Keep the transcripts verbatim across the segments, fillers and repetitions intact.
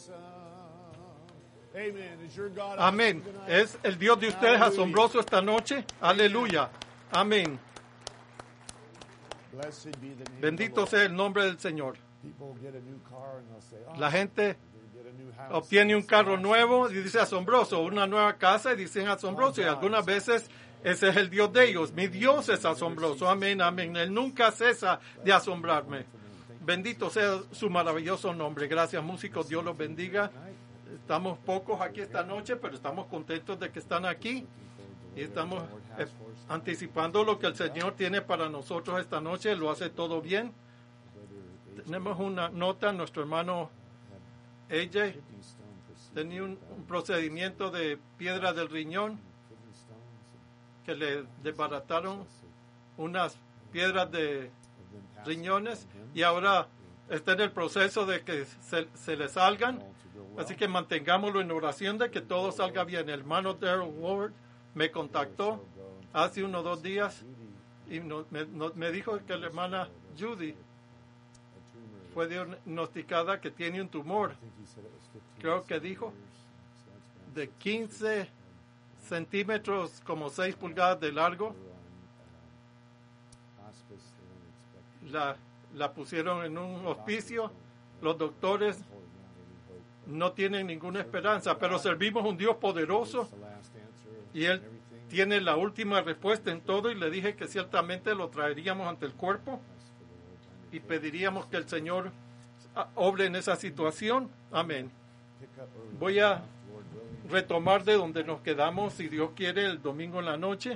Amén. ¿Es el Dios de ustedes asombroso esta noche? Aleluya. Amén. Bendito sea el nombre del Señor. La gente obtiene un carro nuevo y dice asombroso, una nueva casa y dicen asombroso, y algunas veces ese es el Dios de ellos. Mi Dios es asombroso. Amén, amén. Él nunca cesa de asombrarme. Bendito sea su maravilloso nombre. Gracias, músicos. Dios los bendiga. Estamos pocos aquí esta noche, pero estamos contentos de que están aquí. Y estamos eh, anticipando lo que el Señor tiene para nosotros esta noche. Lo hace todo bien. Tenemos una nota. Nuestro hermano A J tenía un, un procedimiento de piedra del riñón que le desbarataron unas piedras de riñones y ahora está en el proceso de que se, se le salgan. Así que mantengámoslo en oración de que todo salga bien. El hermano Daryl Ward me contactó hace unos dos días y no, me, no, me dijo que la hermana Judy fue diagnosticada que tiene un tumor. Creo que dijo de quince centímetros, como seis pulgadas de largo. La, la pusieron en un hospicio. Los doctores no tienen ninguna esperanza, pero servimos un Dios poderoso y Él tiene la última respuesta en todo, y le dije que ciertamente lo traeríamos ante el cuerpo y pediríamos que el Señor obre en esa situación. Amén. Voy a retomar de donde nos quedamos, si Dios quiere, el domingo en la noche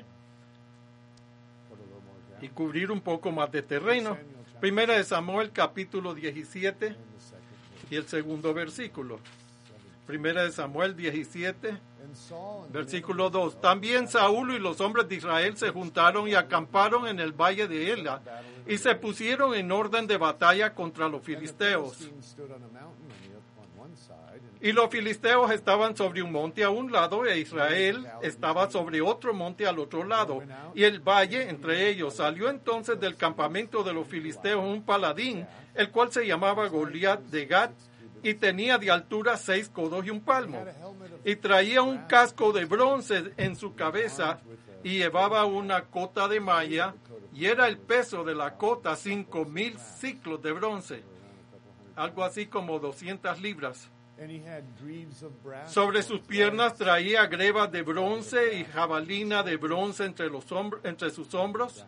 y cubrir un poco más de terreno. Primera de Samuel, capítulo diecisiete y el segundo versículo. Primera de Samuel diecisiete, versículo dos. También Saúl y los hombres de Israel se juntaron y acamparon en el valle de Ela y se pusieron en orden de batalla contra los filisteos. Y los filisteos estaban sobre un monte a un lado e Israel estaba sobre otro monte al otro lado, y el valle entre ellos. Salió entonces del campamento de los filisteos un paladín, el cual se llamaba Goliat de Gat, y tenía de altura seis codos y un palmo, y traía un casco de bronce en su cabeza, y llevaba una cota de malla, y era el peso de la cota cinco mil ciclos de bronce, algo así como doscientas libras. Sobre sus piernas traía grebas de bronce y jabalina de bronce entre, los hombros, entre sus hombros.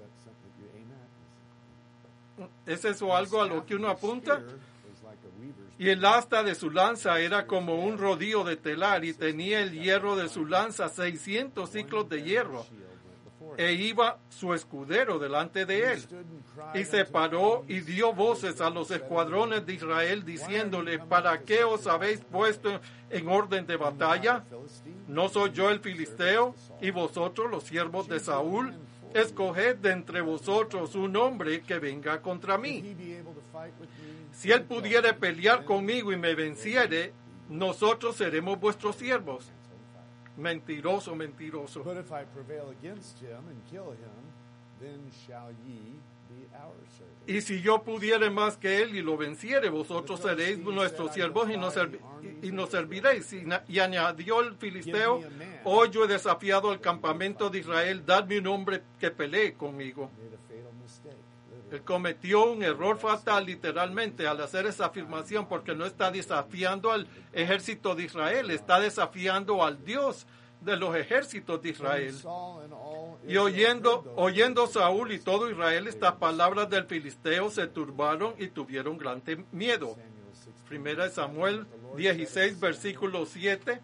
¿Es eso algo a lo que uno apunta? Y el asta de su lanza era como un rodillo de telar, y tenía el hierro de su lanza seiscientos ciclos de hierro. E iba su escudero delante de él, y se paró y dio voces a los escuadrones de Israel, diciéndole: ¿para qué os habéis puesto en orden de batalla? ¿No soy yo el filisteo, y vosotros los siervos de Saúl? Escoged de entre vosotros un hombre que venga contra mí. Si él pudiere pelear conmigo y me venciere, nosotros seremos vuestros siervos. Mentiroso, mentiroso. But if I prevail against him and kill him, then shall ye be our servants. Y si yo pudiere más que él y lo venciere, vosotros seréis nuestros siervos y nos, servi- y nos serviréis. Y, na- y añadió el filisteo: hoy yo he desafiado al campamento de Israel, dadme un hombre que pelee conmigo. Él cometió un error fatal literalmente al hacer esa afirmación, porque no está desafiando al ejército de Israel, está desafiando al Dios de los ejércitos de Israel. Y oyendo, oyendo Saúl y todo Israel estas palabras del filisteo, se turbaron y tuvieron gran miedo. Primera de Samuel dieciséis, versículo siete.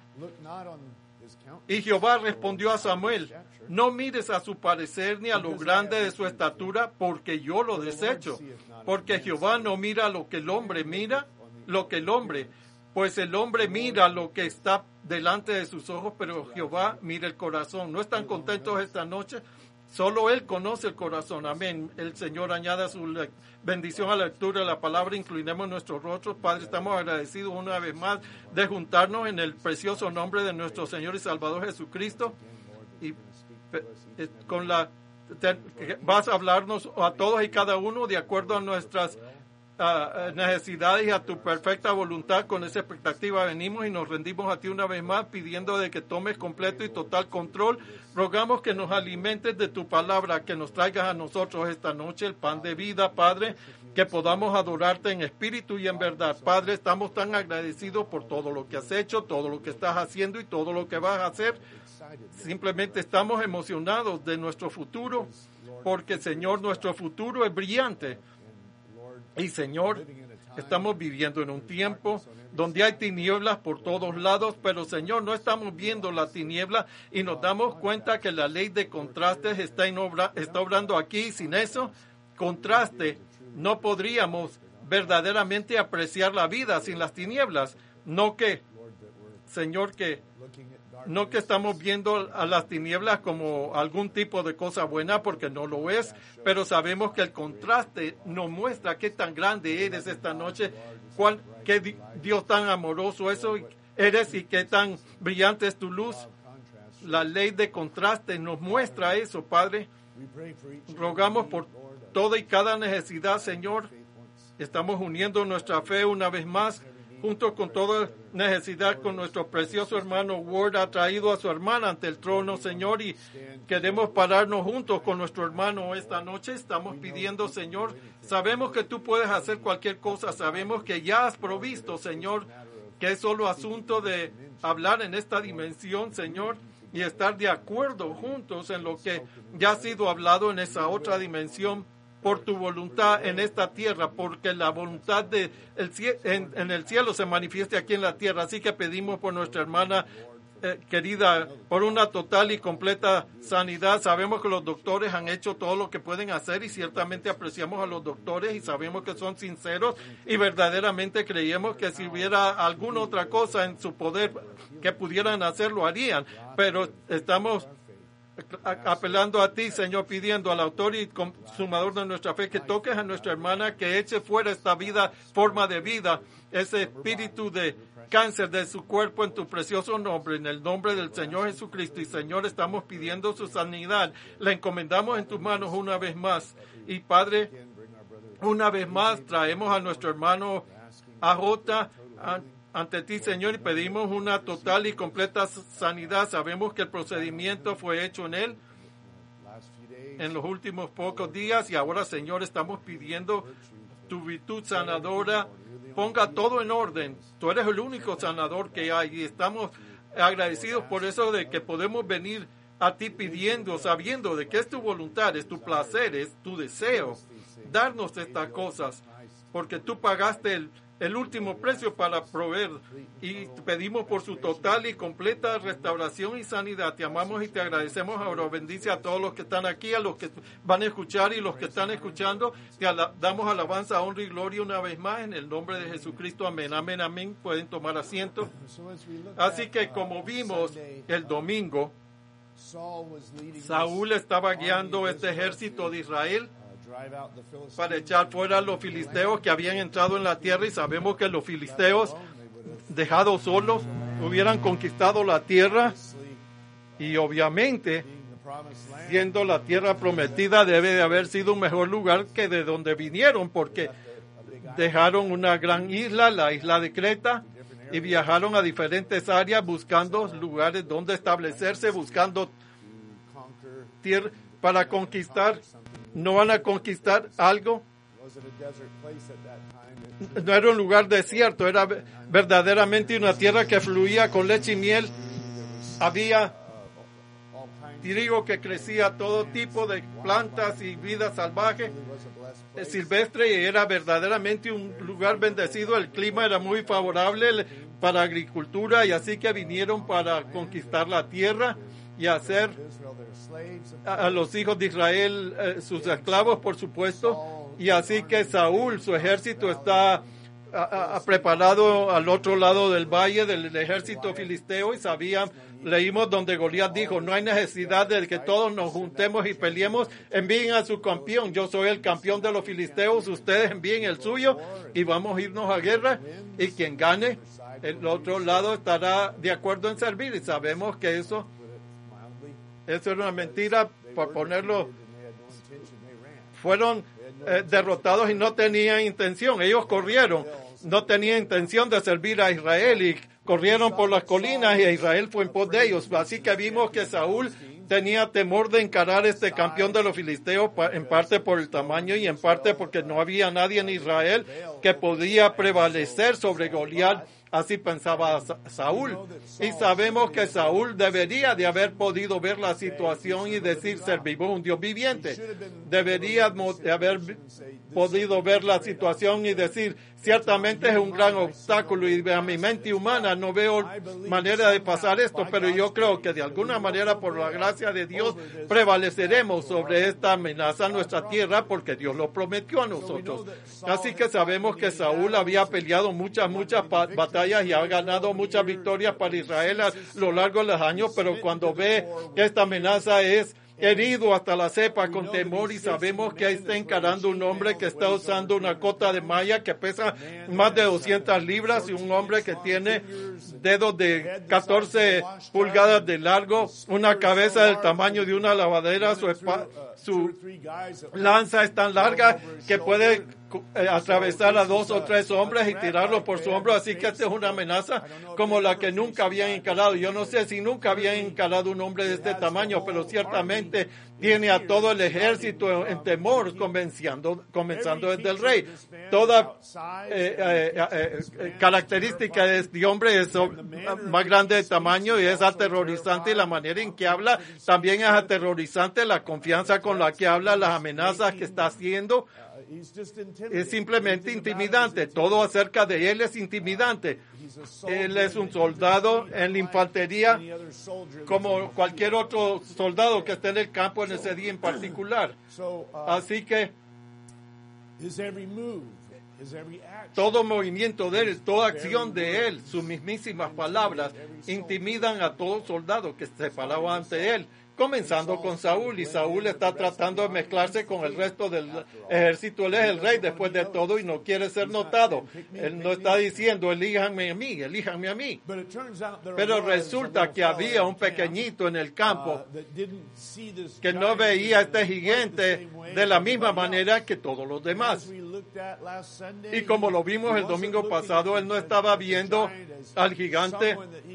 Y Jehová respondió a Samuel: no mires a su parecer ni a lo grande de su estatura, porque yo lo desecho. Porque Jehová no mira lo que el hombre mira, lo que el hombre, pues el hombre mira lo que está delante de sus ojos, pero Jehová mira el corazón. ¿No están contentos esta noche? Solo Él conoce el corazón. Amén. El Señor añada su le- bendición a la lectura de la palabra. Inclinemos nuestros rostros. Padre, estamos agradecidos una vez más de juntarnos en el precioso nombre de nuestro Señor y Salvador Jesucristo. Y pe- eh, con la te- vas a hablarnos a todos y cada uno de acuerdo a nuestras uh, necesidades y a tu perfecta voluntad. Con esa expectativa venimos y nos rendimos a ti una vez más, pidiendo de que tomes completo y total control. Rogamos que nos alimentes de tu palabra, que nos traigas a nosotros esta noche el pan de vida, Padre, que podamos adorarte en espíritu y en verdad. Padre, estamos tan agradecidos por todo lo que has hecho, todo lo que estás haciendo y todo lo que vas a hacer. Simplemente estamos emocionados de nuestro futuro, porque, Señor, nuestro futuro es brillante. Y, Señor, estamos viviendo en un tiempo donde hay tinieblas por todos lados, pero, Señor, no estamos viendo la tiniebla y nos damos cuenta que la ley de contrastes está, en obra, está obrando aquí. Sin eso, contraste, no podríamos verdaderamente apreciar la vida sin las tinieblas. No que, Señor, que no que estamos viendo a las tinieblas como algún tipo de cosa buena, porque no lo es, pero sabemos que el contraste nos muestra qué tan grande eres esta noche, cuál, qué Dios tan amoroso eso eres y qué tan brillante es tu luz. La ley de contraste nos muestra eso, Padre. Rogamos por toda y cada necesidad, Señor. Estamos uniendo nuestra fe una vez más, junto con toda necesidad, con nuestro precioso hermano Ward. Ha traído a su hermana ante el trono, Señor, y queremos pararnos juntos con nuestro hermano esta noche. Estamos pidiendo, Señor, sabemos que tú puedes hacer cualquier cosa, sabemos que ya has provisto, Señor, que es solo asunto de hablar en esta dimensión, Señor, y estar de acuerdo juntos en lo que ya ha sido hablado en esa otra dimensión, por tu voluntad en esta tierra, porque la voluntad de el, en, en el cielo se manifieste aquí en la tierra. Así que pedimos por nuestra hermana eh, querida, por una total y completa sanidad. Sabemos que los doctores han hecho todo lo que pueden hacer y ciertamente apreciamos a los doctores y sabemos que son sinceros y verdaderamente creemos que si hubiera alguna otra cosa en su poder que pudieran hacer, lo harían. Pero estamos apelando a ti, Señor, pidiendo al autor y consumador de nuestra fe que toques a nuestra hermana, que eche fuera esta vida, forma de vida, ese espíritu de cáncer de su cuerpo en tu precioso nombre, en el nombre del Señor Jesucristo. Y, Señor, estamos pidiendo su sanidad. La encomendamos en tus manos una vez más. Y, Padre, una vez más traemos a nuestro hermano A J ante ti, Señor, y pedimos una total y completa sanidad. Sabemos que el procedimiento fue hecho en él en los últimos pocos días y ahora, Señor, estamos pidiendo tu virtud sanadora. Ponga todo en orden. Tú eres el único sanador que hay y estamos agradecidos por eso, de que podemos venir a ti pidiendo, sabiendo de que es tu voluntad, es tu placer, es tu deseo darnos estas cosas, porque tú pagaste el el último precio para proveer, y pedimos por su total y completa restauración y sanidad. Te amamos y te agradecemos. Ahora bendice a todos los que están aquí, a los que van a escuchar y los que están escuchando. Te ala- damos alabanza, honra y gloria una vez más en el nombre de Jesucristo. Amén, amén, amén. Pueden tomar asiento. Así que, como vimos el domingo, Saúl estaba guiando este ejército de Israel para echar fuera a los filisteos que habían entrado en la tierra, y sabemos que los filisteos, dejados solos, hubieran conquistado la tierra, y obviamente, siendo la tierra prometida, debe de haber sido un mejor lugar que de donde vinieron, porque dejaron una gran isla, la isla de Creta, y viajaron a diferentes áreas buscando lugares donde establecerse, buscando tierra para conquistar. No van a conquistar algo. No era un lugar desierto, era verdaderamente una tierra que fluía con leche y miel. Había trigo que crecía, todo tipo de plantas y vida salvaje, silvestre, y era verdaderamente un lugar bendecido. El clima era muy favorable para agricultura, y así que vinieron para conquistar la tierra y hacer a, a los hijos de Israel eh, sus esclavos, por supuesto. Y así que Saúl, su ejército está a, a, a preparado al otro lado del valle del ejército filisteo, y sabían, leímos donde Goliat dijo: no hay necesidad de que todos nos juntemos y peleemos, envíen a su campeón, yo soy el campeón de los filisteos, ustedes envíen el suyo y vamos a irnos a guerra, y quien gane, el otro lado estará de acuerdo en servir. Y sabemos que eso Eso era una mentira, por ponerlo. Fueron eh, derrotados y no tenían intención. Ellos corrieron, no tenían intención de servir a Israel y corrieron por las colinas y Israel fue en pos de ellos. Así que vimos que Saúl tenía temor de encarar este campeón de los filisteos, en parte por el tamaño y en parte porque no había nadie en Israel que podía prevalecer sobre Goliat. Así pensaba Saúl. Y sabemos que Saúl debería de haber podido ver la situación y decir, servimos un Dios viviente. Debería de haber podido ver la situación y decir, ciertamente es un gran obstáculo y a mi mente humana no veo manera de pasar esto, pero yo creo que de alguna manera por la gracia de Dios prevaleceremos sobre esta amenaza a nuestra tierra porque Dios lo prometió a nosotros. Así que sabemos que Saúl había peleado muchas, muchas batallas y ha ganado muchas victorias para Israel a lo largo de los años, pero cuando ve que esta amenaza es herido hasta la cepa con temor y sabemos que ahí está encarando un hombre que está usando una cota de malla que pesa más de doscientas libras y un hombre que tiene dedos de catorce pulgadas de largo, una cabeza del tamaño de una lavadera, su, espa- su lanza es tan larga que puede eh, atravesar a dos o tres hombres y tirarlos por su hombro, así que esta es una amenaza como la que nunca habían encarado. Yo no sé si nunca habían encarado un hombre de este tamaño, pero ciertamente tiene a todo el ejército en temor, comenzando, comenzando desde el rey. Toda eh, eh, eh, eh, característica de este hombre es más grande de tamaño y es aterrorizante, y la manera en que habla también es aterrorizante, la confianza con la que habla, las amenazas que está haciendo. Es simplemente intimidante. Todo acerca de él es intimidante. Él es un soldado en la infantería como cualquier otro soldado que esté en el campo en ese día en particular. Así que todo movimiento de él, toda acción de él, sus mismísimas palabras intimidan a todo soldado que se paraba ante él. Comenzando con Saúl, y Saúl está tratando de mezclarse con el resto del ejército. Él es el rey después de todo y no quiere ser notado. Él no está diciendo, elíjanme a mí, elíjanme a mí. Pero resulta que había un pequeñito en el campo que no veía a este gigante de la misma manera que todos los demás. Y como lo vimos el domingo pasado, él no estaba viendo al gigante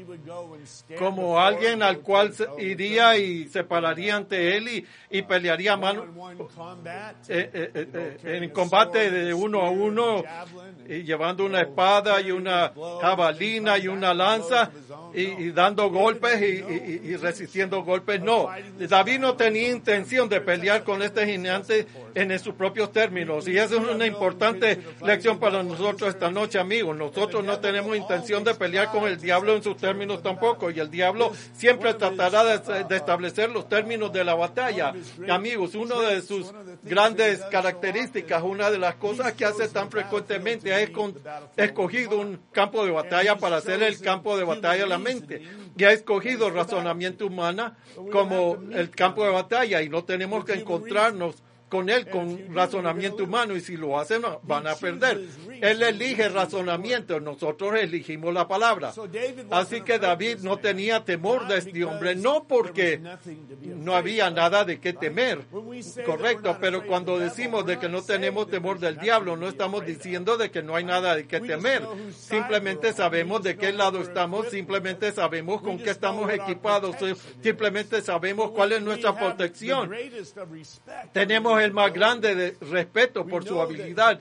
como alguien al cual iría y se pararía ante él y, y pelearía mano, eh, eh, eh, en combate de uno a uno, y llevando una espada y una jabalina y una lanza y, y dando golpes y, y, y resistiendo golpes. No, David no tenía intención de pelear con este gigante en sus propios términos, y eso es una importante lección para nosotros esta noche, amigos. Nosotros no tenemos intención de pelear con el diablo en sus términos tampoco, y el diablo siempre tratará de, de establecer los términos de la batalla. Amigos, una de sus grandes características, una de las cosas que hace tan frecuentemente es con, escogido un campo de batalla para hacer el campo de batalla de la mente, y ha escogido razonamiento humana como el campo de batalla, y no tenemos que encontrarnos con él con razonamiento humano, y si lo hacen van a perder. Él elige razonamiento, nosotros elegimos la palabra. Así que David no tenía temor de este hombre, no porque no había nada de qué temer, correcto, pero cuando decimos de que no tenemos temor del diablo, no estamos diciendo de que no hay nada de qué temer, simplemente sabemos de qué lado estamos, simplemente sabemos con qué estamos equipados, simplemente sabemos cuál es nuestra protección. Tenemos el más grande de respeto por su habilidad.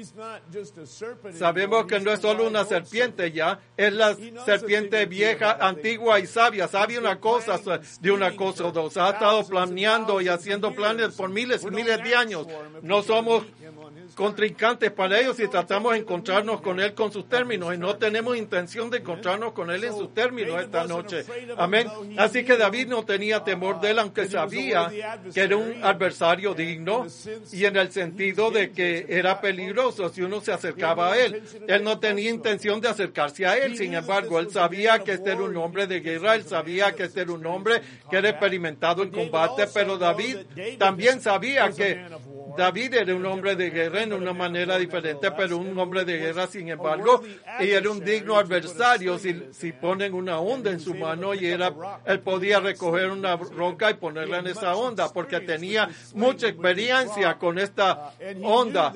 Sabemos que no es solo una serpiente ya, es la serpiente vieja, antigua y sabia. Sabe una cosa de una cosa o dos. Ha estado planeando y haciendo planes por miles y miles de años. No somos contrincantes para ellos y tratamos de encontrarnos con él con sus términos, y no tenemos intención de encontrarnos con él en sus términos esta noche. Amén. Así que David no tenía temor de él, aunque sabía que era un adversario digno, y en el sentido de que era peligro peligroso si uno se acercaba a él. Él no tenía intención de acercarse a él, sin embargo, él sabía que este era un hombre de guerra, él sabía que este era un hombre que era experimentado en combate, pero David también sabía que David era un hombre de guerra en una manera diferente, pero un hombre de guerra, sin embargo, y era un digno adversario si, si ponen una onda en su mano, y era, él podía recoger una roca y ponerla en esa onda, porque tenía mucha experiencia con esta onda,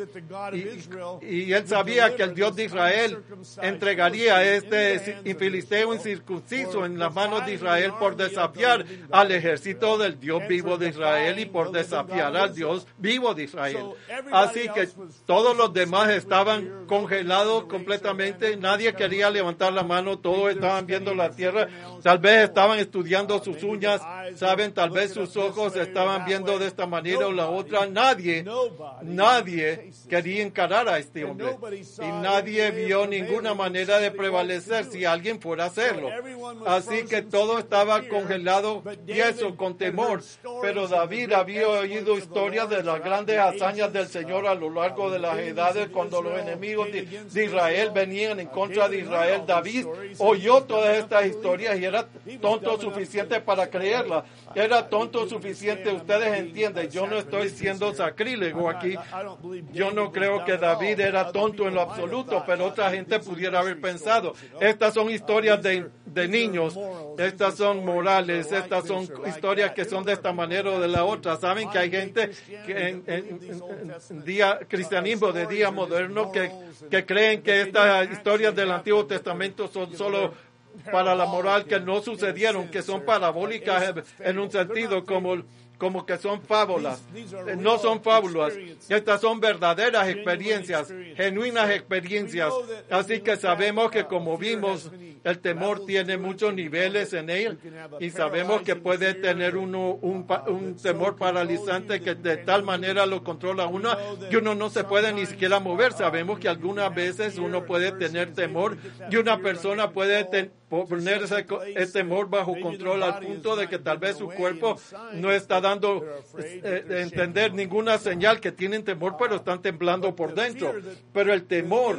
y, y él sabía que el Dios de Israel entregaría a este filisteo incircunciso en las manos de Israel por desafiar al ejército del Dios vivo de Israel y por desafiar al Dios vivo de Israel. Así que todos los demás estaban congelados completamente, nadie quería levantar la mano, todos estaban viendo la tierra, tal vez estaban estudiando sus uñas, saben, tal vez sus ojos estaban viendo de esta manera o la otra. Nadie, nadie quería encarar a este hombre, y nadie vio ninguna manera de prevalecer si alguien fuera a hacerlo. Así que todo estaba congelado, y eso con temor. Pero David había oído historias de las grandes hazañas del Señor a lo largo de las edades, cuando los enemigos de, de Israel venían en contra de Israel. David oyó todas estas historias y era tonto suficiente para creerlas. Era tonto suficiente, ustedes entienden, yo no estoy siendo sacrílego aquí. Yo no creo que David era tonto en lo absoluto, pero otra gente pudiera haber pensado, estas son historias de, de niños, estas son morales, estas son historias que son de esta manera o de la otra. Saben que hay gente que en, en, en, en día cristianismo de día moderno que, que creen que estas historias del Antiguo Testamento son solo para la moral, que no sucedieron, que son parabólicas en un sentido como, como que son fábulas. No son fábulas. Estas son verdaderas experiencias, genuinas experiencias. Así que sabemos que, como vimos, el temor tiene muchos niveles en él, y sabemos que puede tener uno un, un temor paralizante que de tal manera lo controla uno que uno no se puede ni siquiera mover. Sabemos que algunas veces uno puede tener temor y una persona puede ten, poner ese, ese temor bajo control al punto de que tal vez su cuerpo no está dando eh, entender ninguna señal que tienen temor, pero están temblando por dentro. Pero el temor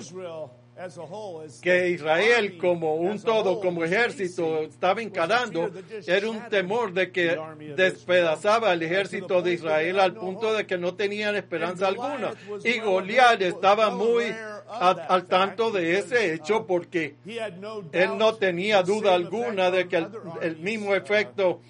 que Israel como un todo, como ejército, estaba encarando, era un temor de que despedazaba al ejército de Israel al punto de que no tenían esperanza alguna. Y Goliat estaba muy a, al tanto de ese hecho, porque él no tenía duda alguna de que el, el mismo efecto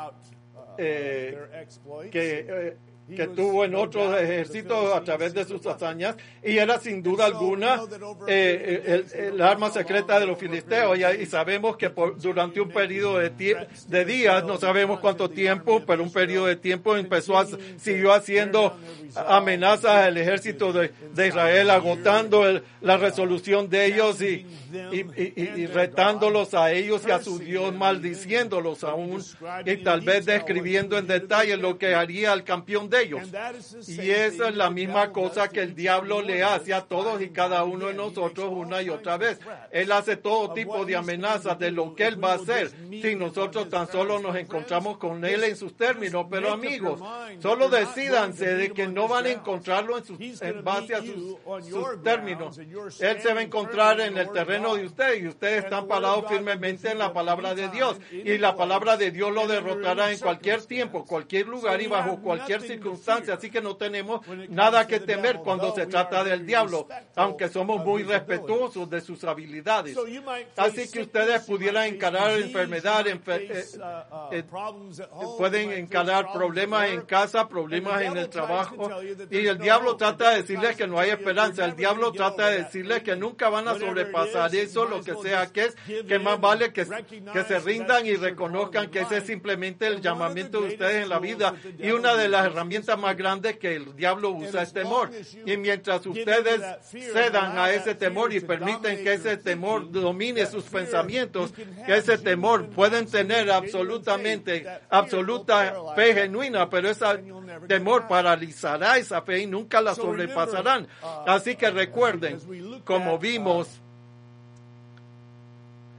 eh, que... Eh, que tuvo en otros ejércitos a través de sus hazañas, y era sin duda alguna eh, el, el arma secreta de los filisteos, y, y sabemos que por, durante un periodo de, tie- de días, no sabemos cuánto tiempo, pero un periodo de tiempo empezó a, siguió haciendo amenazas al ejército de, de Israel, agotando el, la resolución de ellos y, y, y, y retándolos a ellos y a su Dios, maldiciéndolos aún, y tal vez describiendo en detalle lo que haría el campeón de ellos. Y esa es la misma cosa que el diablo le hace a todos y cada uno de nosotros una y otra vez. Él hace todo tipo de amenazas de lo que él va a hacer si nosotros tan solo nos encontramos con él en sus términos. Pero amigos, solo decídanse de que no van a encontrarlo en, sus, en base a sus, sus términos. Él se va a encontrar en el terreno de ustedes, y ustedes están parados firmemente en la palabra de Dios, y la palabra de Dios lo derrotará en cualquier tiempo, cualquier lugar y bajo cualquier circunstancia. Así que no tenemos nada que temer cuando se trata del diablo, aunque somos muy respetuosos de sus habilidades. Así que ustedes pudieran encarar enfermedad, enfer eh, eh, pueden encarar problemas en casa, problemas en el trabajo, y el diablo trata de decirles que no hay esperanza. El diablo trata de decirles que nunca van a sobrepasar eso, lo que sea que es, que más vale que, que se rindan y reconozcan que ese es simplemente el llamamiento de ustedes en la vida. Y una de las herramientas más grande que el diablo usa es temor, y mientras ustedes cedan a ese temor y permiten que ese temor domine sus pensamientos, que ese temor pueden tener absolutamente absoluta fe genuina, pero ese temor paralizará esa fe y nunca la sobrepasarán. Así que recuerden, como vimos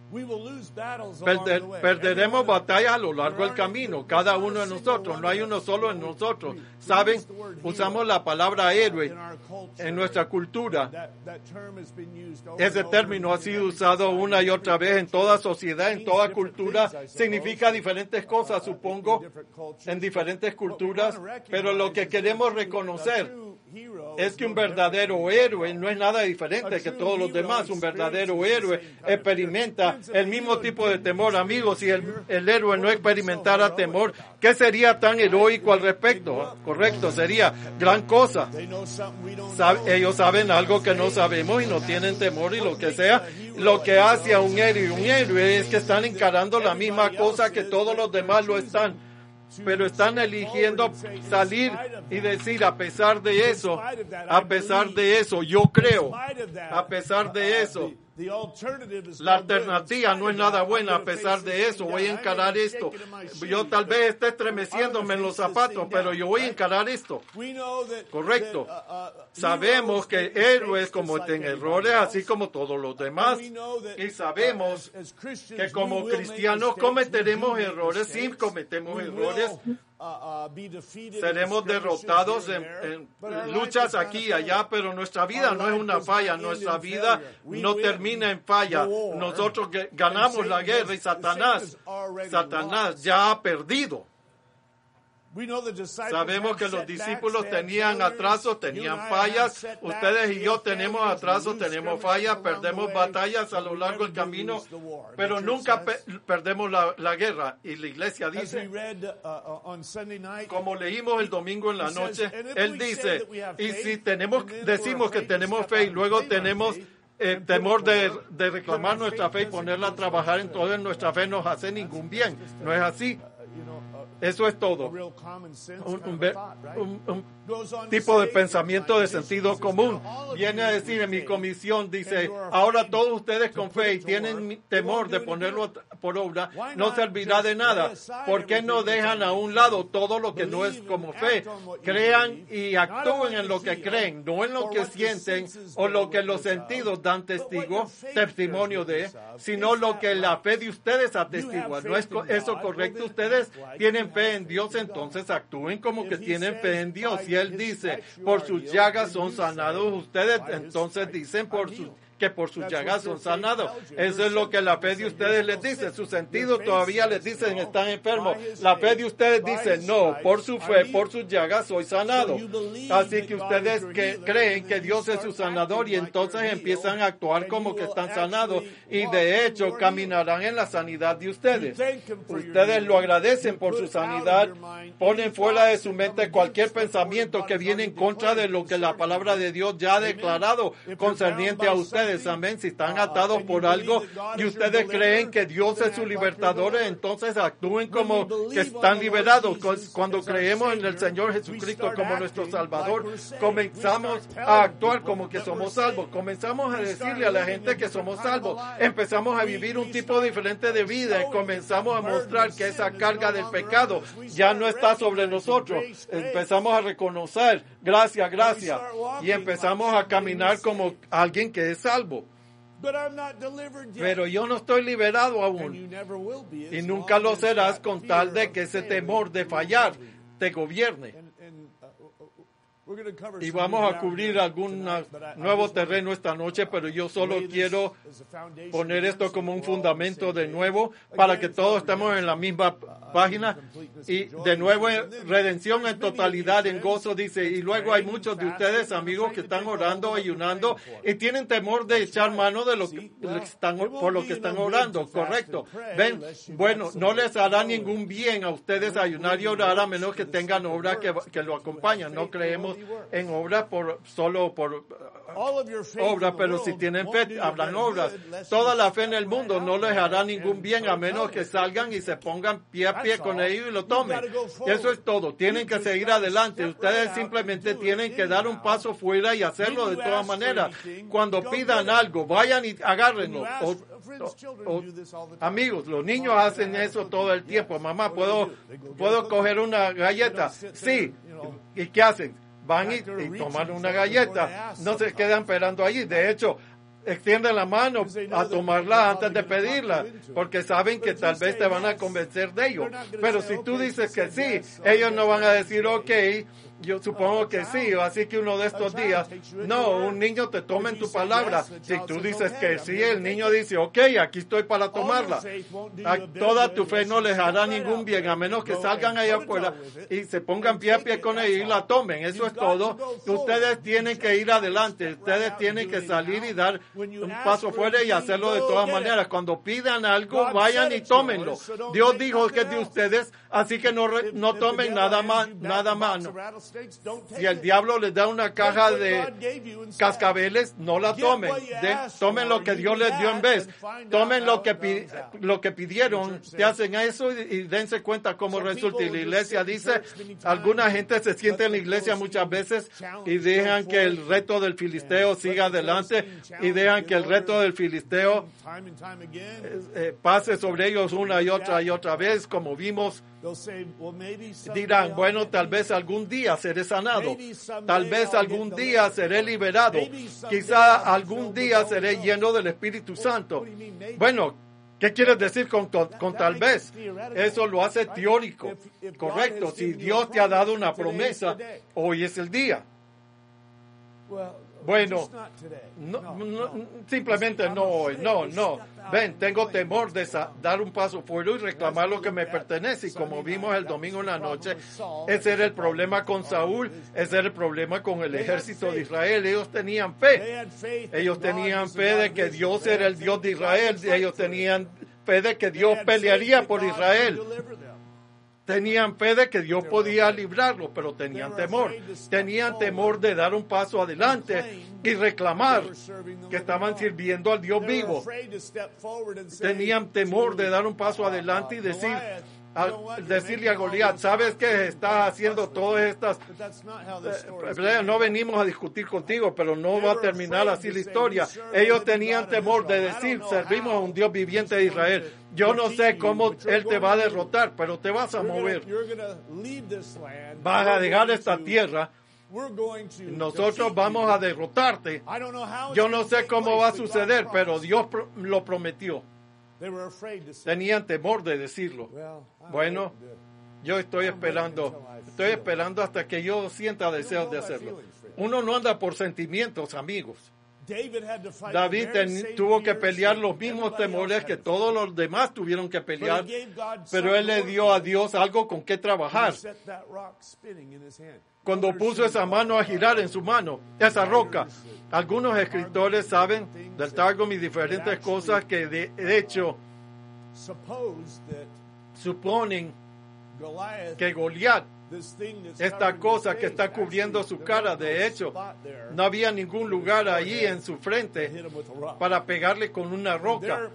We will lose battles Perder- along the way. perderemos Everyone- batallas a lo largo del camino, cada uno de nosotros, no hay uno solo en nosotros. Saben, usamos la palabra héroe in our culture. en nuestra cultura. That, that term has been used over Ese and over término ha again. sido usado una y otra vez en toda sociedad, en toda cultura. Significa diferentes cosas, supongo, en diferentes culturas. Pero lo que queremos reconocer es que un verdadero héroe no es nada diferente que todos los demás. Un verdadero héroe experimenta el mismo tipo de temor. Amigos, si el, el héroe no experimentara temor, ¿qué sería tan heroico al respecto? Correcto, sería gran cosa. They know something we don't Sab- know. ellos saben algo que no sabemos y no tienen temor y lo que sea. Lo que hace a un héroe un héroe es que están encarando la misma cosa que todos los demás lo están. Pero están eligiendo salir y decir, a pesar de eso, a pesar de eso, yo creo, a pesar de eso, The alternative is la no good. alternativa no es nada buena. A pesar de eso, voy a encarar esto. Yo tal vez esté estremeciéndome en los zapatos, pero yo voy a encarar esto. We know that- Correcto. that, uh, uh, Sabemos que heroes make héroes mistakes como just like tienen anybody errores, else. así como todos los demás. We know that, Y sabemos uh, as- as Christians, que como we will make cristianos mistakes. cometeremos We do make errores, sí mistakes. cometemos We errores. will, uh, uh, be defeated Seremos in skirmishes derrotados here en, and there, en but our life luchas is not aquí y a allá, failure. pero nuestra vida Our no es life una does falla. not end Nuestra in vida failure. We no win termina en falla. the war. Nosotros que ganamos la guerra y Satanás, Satanás ya ha perdido. We know the disciples Sabemos had que los setbacks, discípulos they had tenían failures. atrasos, You tenían and I have fallas. setbacks, Ustedes y we yo have tenemos failures, atrasos, we lose tenemos skirmishes fallas, along the perdemos way, batallas a lo but we largo del never do camino, lose the war. pero The church nunca says, pe- perdemos la, la guerra. Y la iglesia as we dice, read uh, uh, on Sunday night, como leímos el domingo en la He says, noche, "And if él we say dice, that we have y faith, si tenemos, and then decimos we're que afraid to tenemos step fe y out luego and claim our tenemos faith, eh, and put temor de, forward, de reclamar then our nuestra faith fe y doesn't ponerla a do trabajar, us good." entonces nuestra fe nos hace ningún bien. No es así. Uh, you know, uh, Eso es a todo. real common sense Un, kind un of ve- a thought, right? un- un Goes on to tipo de say, pensamiento de "My sentido mission común. is now all of Viene you a with decir en mi faith, comisión, dice, and you are ahora afraid todos ustedes con to put fe y it to tienen work, mi- it temor won't de do any ponerlo good. por obra, Why no not servirá de just nada. lay aside ¿Por qué no everything dejan that's a on un your lado faith? todo lo que no es Believe como and fe? act on what you Crean believe, y not on actúen what en you lo que feel, creen, no en lo or que what the sienten senses o lo bear que los witness of, sentidos dan but what testigo, your faith testimonio bears de, witness of. sino Is lo that que la right? fe de ustedes You atestigua. have ¿No es faith co- in eso God, correcto? well, then Ustedes act like tienen you fe have en faith Dios, in God. entonces actúen como que If he tienen says, fe en Dios. "By Y Él his dice, stripes you por are sus healed", llagas then son you say, sanados. Ustedes "By his entonces stripes dicen por I'm su, healed". que por sus That's llagas what son your faith sanados. tells you. Eso Your es lo que la fe de senses ustedes say, les "You're dice. still Sus sick". sentidos Your faith todavía les says, dicen "No, están enfermos. by his La fe faith, de ustedes by dice, his no, por stripes su I'm fe, healed". por sus llagas soy sanado. So you believe Así that que God ustedes is your que healer, creen and que then Dios you es su start sanador y acting like entonces you're empiezan healed, a actuar and como you que will están sanados actually y walk de in hecho your caminarán en la sanidad de ustedes. You thank him for your Ustedes healing. lo agradecen por You su put out of sanidad, your mind ponen any fuera de thoughts su that mente come cualquier against what the pensamiento word of que God viene en has contra de already lo que la declared palabra de Dios ya ha Amen. declarado If you're concerniente bound a by ustedes. something, Amén. Si están uh, atados and you por believe algo that God y is your ustedes creen deliverer, que Dios then es su act like you're libertador, delivered. entonces actúen When como we believe que on están the Lord liberados. Jesus Cuando as our creemos en el Savior, Señor we Jesucristo start como nuestro acting Salvador, like we're saved. comenzamos We start a telling actuar people como que that somos we're salvos. saved. Comenzamos a We start decirle a la living gente a que different somos kind of salvos. life. Empezamos a We- vivir we un tipo start diferente de vida y showing comenzamos a that the burden mostrar of que sin esa is carga no del longer pecado ours. We ya start no está sobre recognizing nosotros. grace, grace. Empezamos a reconocer gracias, gracias start walking y empezamos like a caminar somebody como saved. alguien que es salvo. But I'm not delivered yet. Pero yo no estoy liberado And aún you never will be y as nunca long lo as serás that con fear tal de of que ese failing temor de rules fallar you. te gobierne. And- and, uh, we're gonna cover Y some vamos new a ground cubrir here algún tonight, but I- I nuevo just wanna terreno esta noche, pero yo solo lay this quiero as a foundation poner again esto so como un we're all on the fundamento same de page. nuevo para Again, que todos for estemos en la redemption, misma uh, página completeness y and joy, de nuevo and then redención there's en many of you totalidad, en friends gozo, dice, y luego hay muchos de ustedes amigos que están orando, ayunando y tienen temor de echar mano de lo que están, por lo que están orando, correcto. Ven, bueno, no les hará ningún bien a ustedes ayunar y orar a menos que tengan obra que, que lo acompañan. No creemos en obra por solo por All of your faith obra, in the pero world si tienen won't fe, do you hablan any obras. good unless Toda you la fe en step el mundo right no out les there hará and ningún bien a start menos telling que it. salgan y se pongan pie a pie That's con all. ellos y lo You've tomen. gotta go forward. Eso es todo. Tienen You que just seguir gotta adelante. step Ustedes right out simplemente and do tienen it que dar un anyhow. paso fuera y hacerlo When de you todas ask for maneras. anything, Cuando go pidan get it. algo, vayan y agárrenlo. When you ask O- for- friends, o- children o- do this all the time. amigos, los niños Mom, hacen can I have eso a todo cookie? el tiempo. Yes. Mamá, What do ¿puedo, they do? They go get a puedo cookie. coger una They galleta? don't sit there, Sí. you know, ¿Y qué hacen? Van y, back there y reaching toman for una it before they galleta. ask No se sometimes. quedan esperando allí. De hecho, extienden la mano a tomarla antes de pedirla, porque saben que tal vez te van a convencer de ello. Pero si tú dices que sí, ellos no van a decir, ok, yo supongo que sí, así que uno de estos días, no, un niño te toma en tu palabra. Si tú dices que sí, el niño dice, ok, aquí estoy para tomarla. A toda tu fe no les hará ningún bien, a menos que salgan allá afuera y se pongan pie a pie con ella y la tomen. Eso es todo. Ustedes tienen que ir adelante, ustedes tienen que salir y dar un paso fuera y hacerlo de todas maneras. Cuando pidan algo, vayan y tómenlo. Dios dijo que es de ustedes, así que no, no tomen nada más, nada más. Si el diablo les da una caja de cascabeles, no la tomen. De, tomen lo que Dios les dio en vez. Tomen lo que, pi, lo que pidieron. Te hacen eso y, y dense cuenta cómo resulta. Y la iglesia dice, alguna gente se siente en la iglesia muchas veces y dejan que el reto del filisteo siga adelante y dejan que el reto del filisteo eh, eh, pase sobre ellos una y otra y otra vez, como vimos. Dirán, bueno, tal vez algún día seré sanado, tal vez algún día seré liberado, quizá algún día seré lleno del Espíritu Santo. Bueno, ¿qué quieres decir con, con, con tal vez? Eso lo hace teórico, correcto. Si Dios te ha dado una promesa, hoy es el día. Bueno, no, no, simplemente no hoy, no, no. Ven, tengo temor de sa- dar un paso fuera y reclamar lo que me pertenece. Y como vimos el domingo en la noche, ese era el problema con Saúl, ese era el problema con el ejército de Israel. Ellos tenían fe. Ellos tenían fe de que Dios era el Dios de Israel. Ellos tenían fe de que Dios pelearía por Israel. Tenían fe de que Dios podía librarlo, pero tenían temor. Tenían temor de dar un paso adelante y reclamar que estaban sirviendo al Dios vivo. Tenían temor de dar un paso adelante y decir, a, decirle a Goliat, ¿sabes qué? Estás haciendo todas estas... Eh, no venimos a discutir contigo, pero no va a terminar así la historia. Ellos tenían temor de decir, servimos a un Dios viviente de Israel. Yo no sé cómo Él te va a derrotar, pero te vas a mover. Vas a dejar esta tierra. Nosotros vamos a derrotarte. Yo no sé cómo va a suceder, pero Dios lo prometió. Tenían temor de decirlo. Bueno, yo estoy esperando, estoy esperando hasta que yo sienta deseos de hacerlo. Uno no anda por sentimientos, amigos. David ten, tuvo que pelear los mismos temores que todos los demás tuvieron que pelear, pero él le dio a Dios algo con qué trabajar. Cuando puso esa mano a girar en su mano, esa roca. Algunos escritores saben del Targum y diferentes cosas que de, de hecho suponen que Goliat, esta cosa que está cubriendo su cara, de hecho, no había ningún lugar ahí en su frente para pegarle con una roca.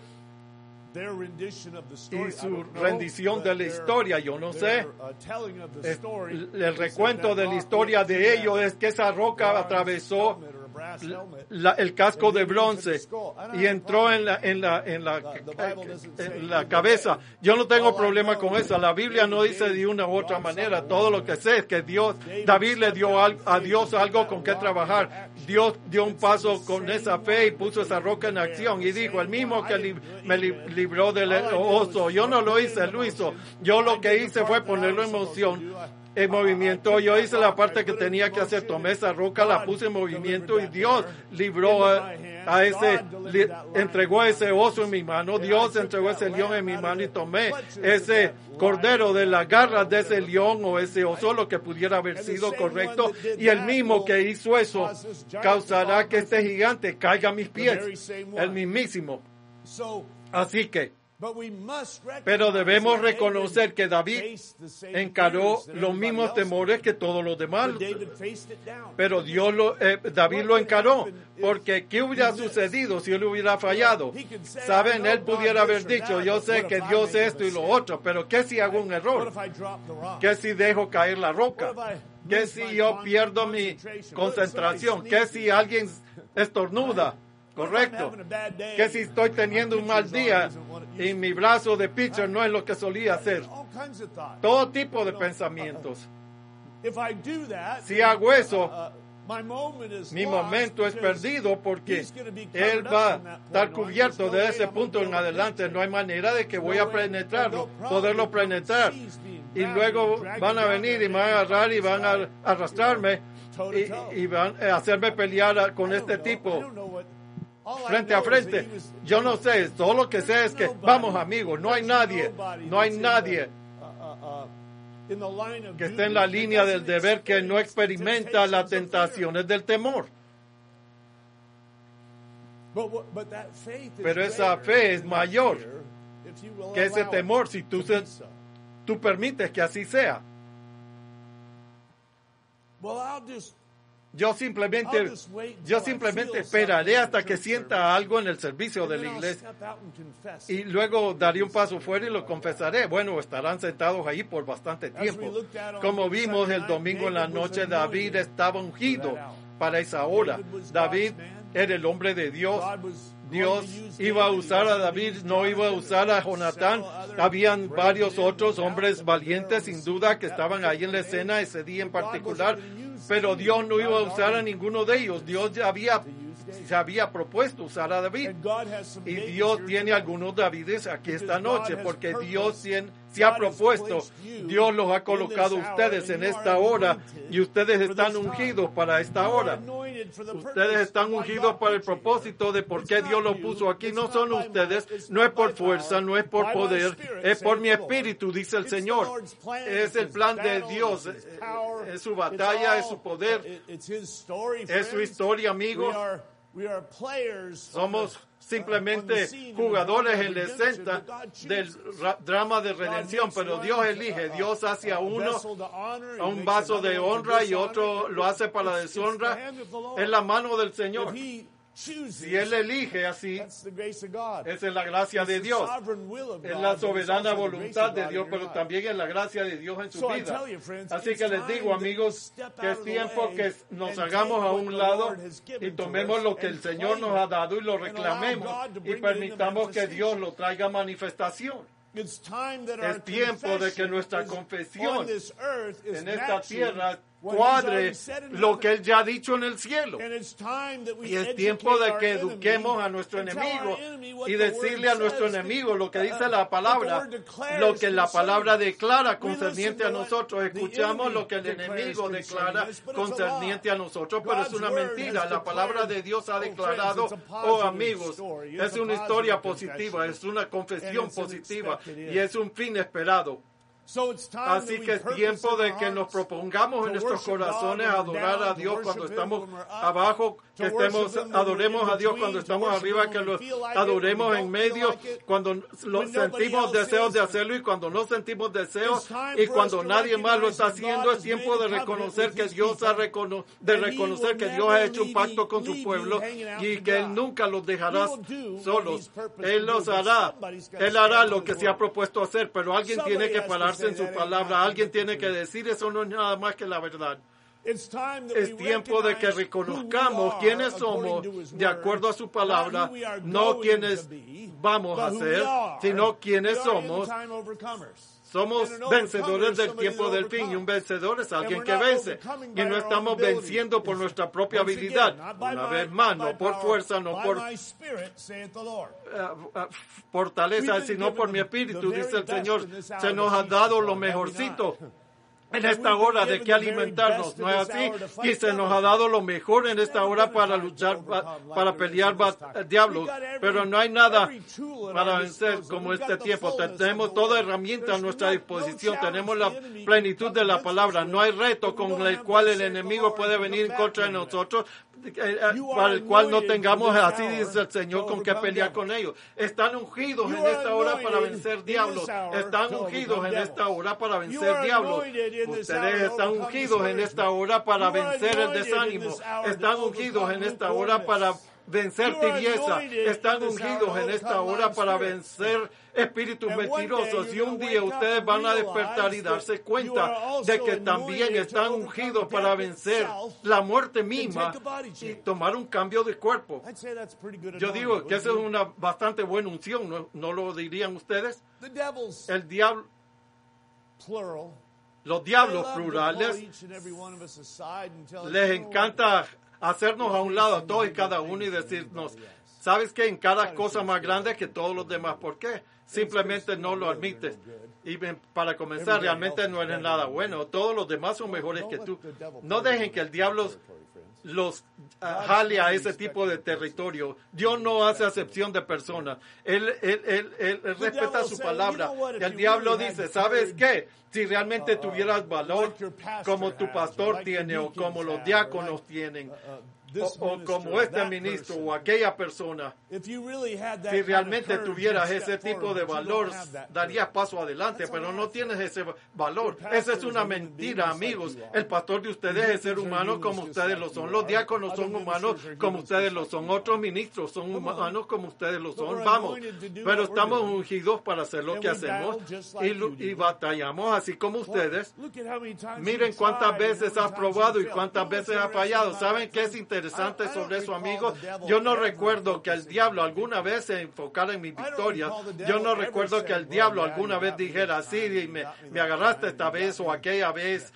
Y su rendición de la historia, yo no sé, es, el recuento de la historia de ellos es que esa roca atravesó la, el casco de bronce y entró en la, en la, en la, en la cabeza. Yo no tengo problema con eso. La Biblia no dice de una u otra manera. Todo lo que sé es que Dios, David le dio a Dios algo con que trabajar. Dios dio un paso con esa fe y puso esa roca en acción y dijo, el mismo que li, me li, libró del oso, yo no lo hice, él lo hizo. Yo lo que hice fue ponerlo en moción, en movimiento. Yo hice la parte que tenía que hacer, tomé esa roca, la puse en movimiento y Dios libró a, a ese, li, entregó ese oso en mi mano, Dios entregó ese león en mi mano y tomé ese cordero de las garras de ese león o ese oso, lo que pudiera haber sido correcto, y el mismo que hizo eso causará que este gigante caiga a mis pies, el mismísimo. Así que, pero debemos reconocer que David encaró los mismos temores que todos los demás. Pero Dios lo, eh, David lo encaró, porque ¿qué hubiera sucedido si él hubiera fallado? Saben, él pudiera haber dicho, yo sé que Dios es esto y lo otro, pero ¿qué si hago un error? ¿Qué si dejo caer la roca? ¿Qué si yo pierdo mi concentración? ¿Qué si alguien estornuda? Correcto. Que si estoy teniendo un mal día y mi brazo de pitcher no es lo que solía hacer. Todo tipo de pensamientos. Si hago eso, Mi momento es perdido porque él va a estar cubierto de ese punto en adelante. No hay manera de que voy a penetrarlo, poderlo penetrar. Y luego van a venir y me van a agarrar y van a arrastrarme y, y van a hacerme pelear con este tipo frente a frente. Yo no sé, todo lo que sé es que vamos, amigos, no hay nadie, no hay nadie que esté en la línea del deber que no experimenta las tentaciones del temor. Pero esa fe es mayor que ese temor si tú, se, tú permites que así sea. Yo simplemente, yo simplemente esperaré hasta que sienta algo en el servicio de la iglesia y luego daré un paso fuera y lo confesaré. Bueno, estarán sentados ahí por bastante tiempo. Como vimos el domingo en la noche, David estaba ungido para esa hora. David era el hombre de Dios. Dios iba a usar a David, no iba a usar a Jonatán. Habían varios otros hombres valientes, sin duda, que estaban ahí en la escena ese día en particular. Pero Dios no iba a usar a ninguno de ellos. Dios ya había, se había propuesto usar a David. Y Dios tiene algunos Davides aquí esta noche, porque Dios tiene, se ha propuesto, Dios los ha colocado ustedes en esta hora, y ustedes están ungidos para esta hora. Ustedes están ungidos para el propósito de por qué Dios los puso aquí. No son ustedes, no es por fuerza, no es por poder, es por mi espíritu, dice el Señor. Es el plan de Dios, es su batalla, es su poder, es su historia, amigos. Somos simplemente jugadores en la escena del drama de redención, pero Dios elige, Dios hace a uno a un vaso de honra y otro lo hace para la deshonra. Es la mano del Señor. Si Él elige así, esa es la gracia de Dios. Es la soberana voluntad de Dios, pero también es la gracia de Dios en su vida. Así que les digo, amigos, que es tiempo que nos hagamos a un lado y tomemos lo que el Señor nos ha dado y lo reclamemos y permitamos que Dios lo traiga a manifestación. Es tiempo de que nuestra confesión en esta tierra cuadre lo que Él ya ha dicho en el cielo. Y es tiempo de que eduquemos a nuestro enemigo y decirle a nuestro enemigo lo que dice la palabra, lo que la palabra declara concerniente a nosotros. Escuchamos lo que el enemigo declara concerniente a nosotros, pero es una mentira. La palabra de Dios ha declarado, oh amigos, es una historia positiva, es una confesión positiva y es un fin esperado. Así que es tiempo de que nos propongamos en nuestros corazones a adorar a Dios cuando estamos abajo, que estemos, adoremos a Dios cuando estamos arriba, que lo adoremos en medio, cuando lo sentimos deseos de hacerlo y cuando no sentimos deseos y cuando nadie más lo está haciendo. Es tiempo de reconocer que Dios ha recono, de reconocer que Dios ha hecho un pacto con su pueblo y que Él nunca los dejará solos. Él los hará, Él hará lo que se ha propuesto hacer, pero alguien tiene que pararse en su palabra, alguien tiene que decir, eso no es nada más que la verdad. Es tiempo de que reconozcamos quiénes somos de acuerdo a su palabra, no quiénes vamos a ser, sino quiénes somos. Somos vencedores del tiempo del fin, y un vencedor es alguien que vence. Y no estamos venciendo por nuestra propia habilidad, una vez más, no por fuerza, no por uh, uh, fortaleza, sino por mi espíritu, dice el Señor. Se nos ha dado lo mejorcito en esta hora de que alimentarnos, ¿no es así? Y se nos ha dado lo mejor en esta hora para luchar, para pelear diablos, pero no hay nada para vencer como este tiempo. Tenemos toda herramienta a nuestra disposición, tenemos la plenitud de la palabra, no hay reto con el cual el enemigo puede venir en contra de nosotros, para el cual no tengamos, así dice el Señor, con qué pelear con ellos. Están ungidos en esta hora para vencer diablos. Están ungidos en esta hora para vencer diablos. Ustedes están ungidos en esta hora para vencer el desánimo. Están ungidos en esta hora para vencer tibieza. Están ungidos en esta hora para vencer espíritus mentirosos. Y un día ustedes van a despertar y darse cuenta de que también están ungidos para vencer la muerte misma y tomar un cambio de cuerpo. Yo digo que esa es una bastante buena unción, ¿no, no lo dirían ustedes? El diablo, Los diablos plurales les encanta hacernos a un lado a todos y cada uno y decirnos, ¿sabes qué? En cada cosa más grande que todos los demás. ¿Por qué? Simplemente no lo admites. Y para comenzar, realmente no eres nada bueno. Todos los demás son mejores que tú. No dejen que el diablo los uh, jale a ese tipo de territorio. Dios no hace acepción de personas. Él, él, él, él, él respeta su palabra. El diablo dice, ¿sabes qué? Si realmente tuvieras valor como tu pastor tiene o como los diáconos tienen, o, o como este ministro o aquella persona, si realmente tuvieras ese tipo de valor, darías paso adelante, pero no tienes ese valor. Esa es una mentira, amigos. El pastor de ustedes es ser humano como ustedes lo son. Los diáconos son humanos como ustedes lo son. Otros ministros son humanos como ustedes lo son. Vamos, pero estamos ungidos para hacer lo que hacemos y, y batallamos así como ustedes. Miren cuántas veces has probado y cuántas veces has fallado. ¿Saben qué es interesante sobre eso, amigos? Yo no recuerdo que el diablo alguna vez se enfocara en mi victoria. Yo no recuerdo que el diablo alguna vez dijera, sí, me, me agarraste esta vez o aquella vez.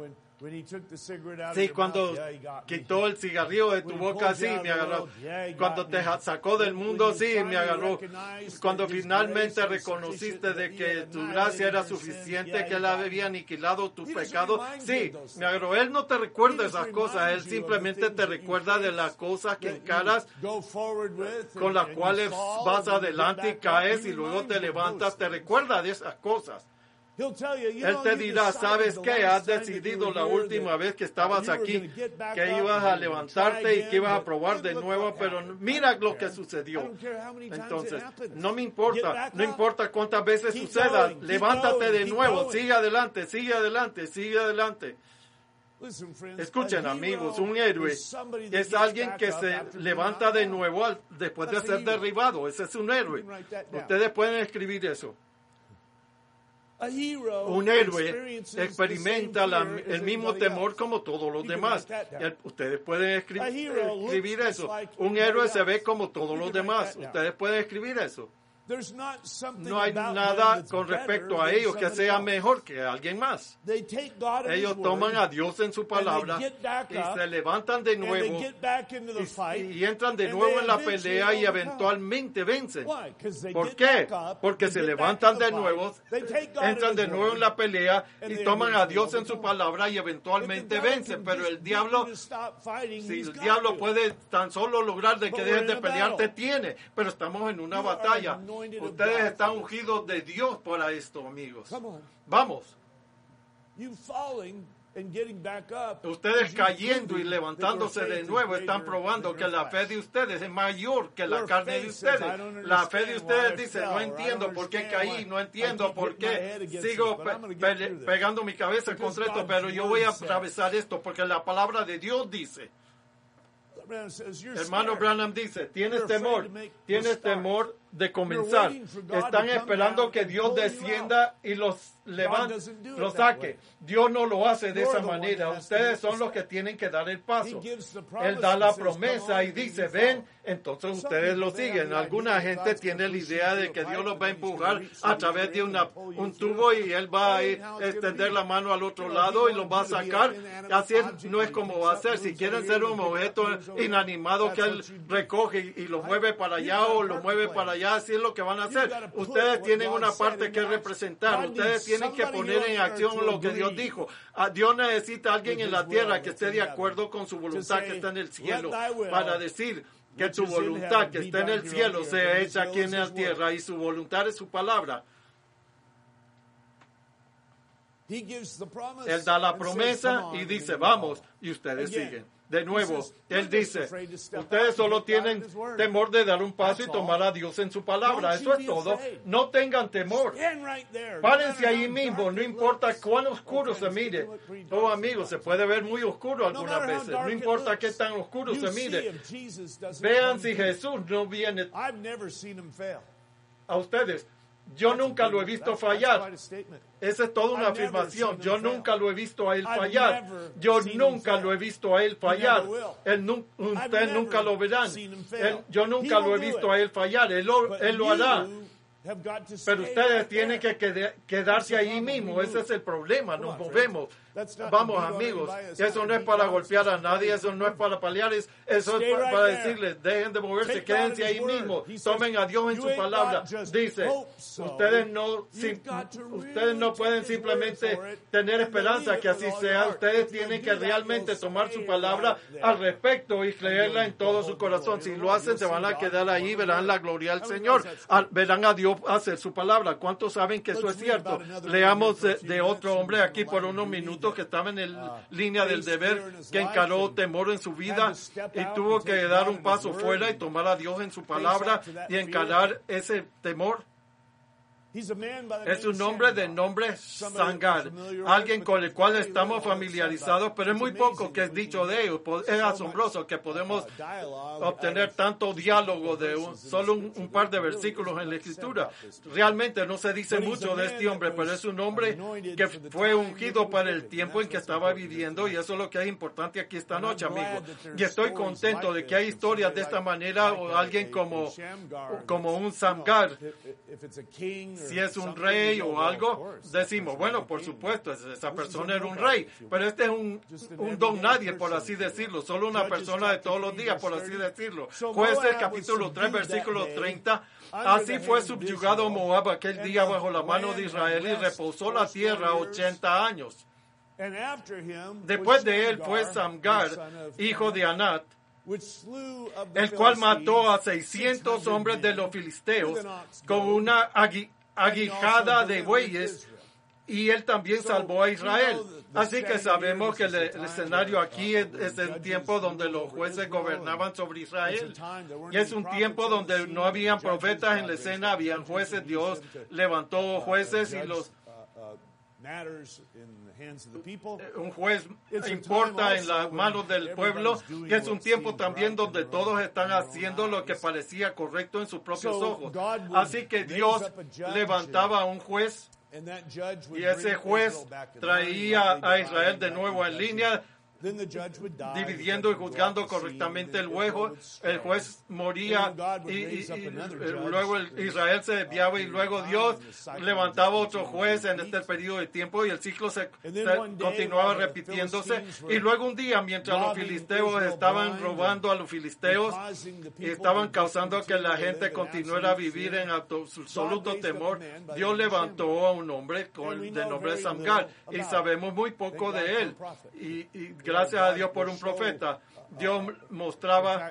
Sí, cuando quitó el cigarrillo de tu boca, sí, me agarró. Cuando te sacó del mundo, sí, me agarró. Cuando finalmente reconociste de que tu gracia era suficiente, que él había aniquilado tu pecado, sí, me agarró. Él no te recuerda esas cosas, él simplemente te recuerda de las cosas que encaras, con las cuales vas adelante y caes y luego te levantas, te recuerda de esas cosas. Él te dirá, ¿sabes qué? Has decidido la última vez que estabas aquí que ibas a levantarte y que ibas a probar de nuevo, pero mira lo que sucedió. Entonces, no me importa, no importa cuántas veces suceda, levántate de nuevo, sigue adelante, sigue adelante, sigue adelante. Escuchen, amigos, un héroe es alguien que se levanta de nuevo después de ser derribado. Ese es un héroe. Ustedes pueden escribir eso. Un héroe experimenta la, el mismo temor como todos los demás. El, ustedes pueden escribir, escribir eso. Un héroe se ve como todos los demás. Ustedes pueden escribir eso. No hay nada con respecto a ellos que sea mejor que alguien más. Ellos toman a Dios en su palabra y se levantan de nuevo y, y entran de nuevo en la pelea y eventualmente vencen. ¿Por qué? Porque se levantan de nuevo, entran de nuevo en la pelea y toman a Dios en su palabra y eventualmente vencen. Pero el diablo, si el diablo puede tan solo lograr de que dejes de pelear, te tiene. Pero estamos en una batalla. Ustedes están ungidos de Dios para esto, amigos. Vamos. Ustedes cayendo y levantándose de nuevo están probando que la fe de ustedes es mayor que la carne de ustedes. La fe de ustedes dice, no entiendo por qué caí, no entiendo por qué sigo pe pe pegando mi cabeza contra esto, pero yo voy a atravesar esto porque la palabra de Dios dice. Hermano Branham dice, tienes temor, tienes temor de comenzar. Están esperando que Dios descienda y los levante, los saque. Dios no lo hace de esa manera. Ustedes son los que tienen que dar el paso. Él da la promesa y dice, ven, entonces ustedes lo siguen. Alguna gente tiene la idea de que Dios los va a empujar a través de una, un tubo y Él va a ir, extender la mano al otro lado y los va a sacar. Así es, no es como va a ser. Si quieren ser un objeto inanimado que Él recoge y lo mueve para allá o lo mueve para allá, así es lo que van a hacer. Ustedes tienen una parte que representar. Ustedes tienen que poner en acción lo que Dios dijo. Dios necesita a alguien en la tierra que esté de acuerdo con su voluntad que está en el cielo para decir que tu voluntad que está en el cielo sea hecha aquí en la tierra y su voluntad es su palabra. Él da la promesa y dice, vamos, y ustedes siguen. De nuevo, Él dice, ustedes solo tienen temor de dar un paso y tomar a Dios en su palabra. Eso es todo. No tengan temor. Párense ahí mismo, no importa cuán oscuro se mire. Oh, amigos, se puede ver muy oscuro algunas veces. No importa qué tan oscuro se mire. Vean si Jesús no viene a ustedes. Yo nunca lo he visto fallar. Esa es toda una afirmación. Yo nunca lo he visto a Él fallar. Yo nunca lo he visto a Él fallar. Él nu Usted nunca lo verán. Él, yo nunca lo he visto a Él fallar. Él lo, él lo hará. have got to Pero stay ustedes right tienen there. que quede- quedarse ahí mismo. Ese es el problema. Nos movemos. Vamos, amigos. Eso no es para golpear a nadie. Eso no es para paliar. es- Eso es pa- para decirles, dejen de moverse. Quédense ahí mismo. Tomen a Dios en su palabra. Dice, ustedes no, sim- ustedes no pueden simplemente tener esperanza que así sea. Ustedes tienen que realmente tomar su palabra al respecto y creerla en todo su corazón. Si lo hacen, se van a quedar ahí, verán la gloria al Señor. Al- verán a Dios hacer su palabra. ¿Cuántos saben que eso es cierto? Leamos de, de otro hombre aquí por unos minutos que estaba en el, línea del deber, que encaró temor en su vida y tuvo que dar un paso fuera y tomar a Dios en su palabra y encarar ese temor. Es un hombre de nombre Sangar, alguien con el cual estamos familiarizados, pero es muy poco que es dicho de ellos. Es asombroso que podemos obtener tanto diálogo de un, solo un, un par de versículos en la Escritura. Realmente no se dice mucho de este hombre, pero es un hombre que fue ungido para el tiempo en que estaba viviendo, y eso es lo que es importante aquí esta noche, amigo. Y estoy contento de que hay historias de esta manera, o alguien como, como un Sangar. Si es un rey o algo, decimos, bueno, por supuesto, esa persona era un rey, pero este es un, un don nadie, por así decirlo, solo una persona de todos los días, por así decirlo. Jueces capítulo tres, versículo treinta, así fue subyugado Moab aquel día bajo la mano de Israel y reposó la tierra ochenta años. Después de él fue Samgar, hijo de Anat, el cual mató a seiscientos hombres de los filisteos con una agui- aguijada de bueyes, y él también salvó a Israel. Así que sabemos que el, el escenario aquí es, es el tiempo donde los jueces gobernaban sobre Israel. Y es un tiempo donde no habían profetas en la escena, habían jueces. Dios levantó jueces y los... Un juez importa en las manos del pueblo, y es un tiempo también donde todos están haciendo lo que parecía correcto en sus propios ojos. Así que Dios levantaba a un juez, y ese juez traía a Israel de nuevo en línea, dividiendo y juzgando correctamente el juego. El juez moría y, y, y luego el Israel se desviaba, y luego Dios levantaba otro juez en este periodo de tiempo, y el ciclo se, se continuaba repitiéndose. Y luego un día, mientras los filisteos estaban robando a los filisteos y estaban causando que la gente continuara a vivir en absoluto temor, Dios levantó a un hombre con, de nombre Samgar, y sabemos muy poco de él. Y, y gracias a Dios por un profeta. Dios mostraba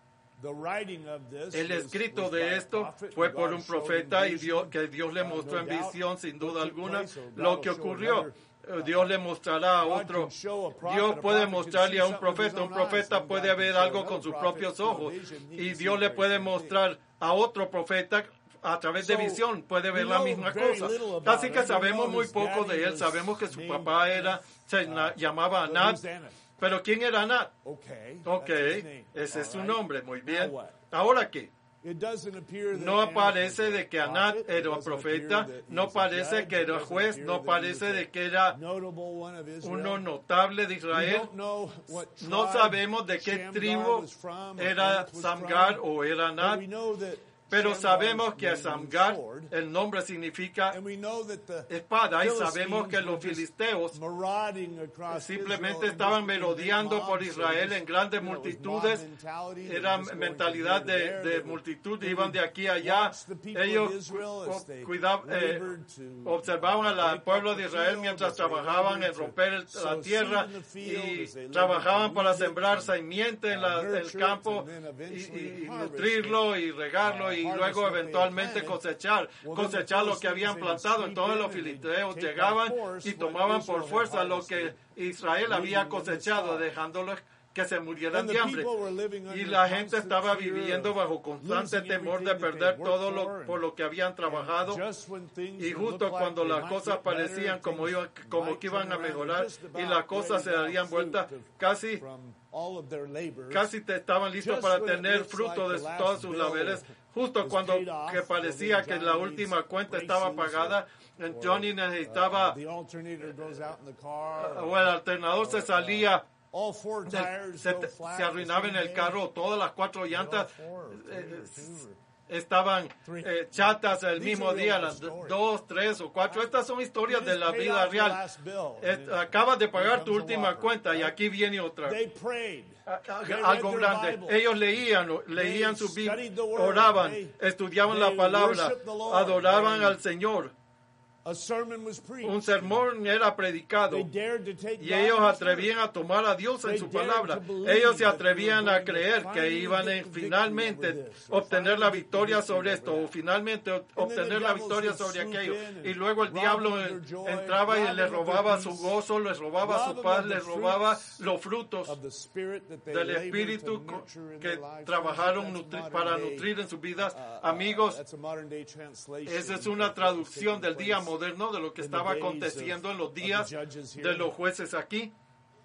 el escrito de esto, fue por un profeta, y Dios, que Dios le mostró en visión, sin duda alguna, lo que ocurrió. Dios le mostrará a otro. Dios puede mostrarle a un profeta. Un profeta puede ver algo con sus propios ojos, y Dios le puede mostrar a otro profeta a través de visión, puede ver la misma cosa. Así que sabemos muy poco de él. Sabemos que su papá era, se llamaba Anat. Pero ¿quién era Anat? Ok, ese es su nombre, muy bien. ¿Ahora qué? No aparece de que Anat era profeta, no parece que era juez, no parece de que era uno notable de Israel. No sabemos de qué tribu era Samgar o era Anat. Pero sabemos que Samgar, el nombre significa espada, y sabemos que los filisteos simplemente estaban merodeando por Israel en grandes multitudes. Era mentalidad de, de multitud, iban de aquí a allá. Ellos cuidaban, eh, observaban al pueblo de Israel mientras trabajaban en romper la tierra, y trabajaban para sembrar simiente en, la, en el campo, y, y, y nutrirlo y regarlo, y y luego eventualmente cosechar, cosechar lo que habían plantado. Entonces los filisteos llegaban y tomaban por fuerza lo que Israel había cosechado, dejándolos que se murieran de hambre. Y la gente estaba viviendo bajo constante temor de perder todo lo por lo que habían trabajado. Y justo cuando las cosas parecían como, iban, como que iban a mejorar y las cosas se darían vuelta, casi casi te estaban listos para tener fruto de todas sus labores. Justo cuando que parecía que la última cuenta estaba pagada, Johnny necesitaba, o el alternador se salía, se, se, se arruinaba en el carro, todas las cuatro llantas eh, estaban eh, chatas el mismo día, las dos, tres o cuatro. Estas son historias de la vida real. Eh, acabas de pagar tu última cuenta y aquí viene otra. Algo grande. Ellos leían, leían su Biblia, oraban, estudiaban la palabra, adoraban al Señor. Un sermón era predicado y ellos atrevían a tomar a Dios en su palabra. Ellos se atrevían a creer que iban a finalmente obtener la victoria sobre esto o finalmente obtener la victoria sobre aquello. Y luego el diablo entraba y les robaba su gozo, les robaba su paz, les robaba los frutos del Espíritu que trabajaron nutri- para nutrir en sus vidas. Amigos, esa es una traducción del día moderno de lo que estaba aconteciendo en los días de los jueces aquí.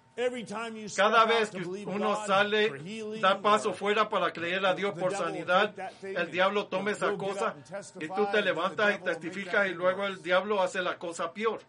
Cada vez que uno sale, da paso fuera para creer a Dios por sanidad, el diablo toma esa cosa y tú te levantas y testificas y luego el diablo hace la cosa peor.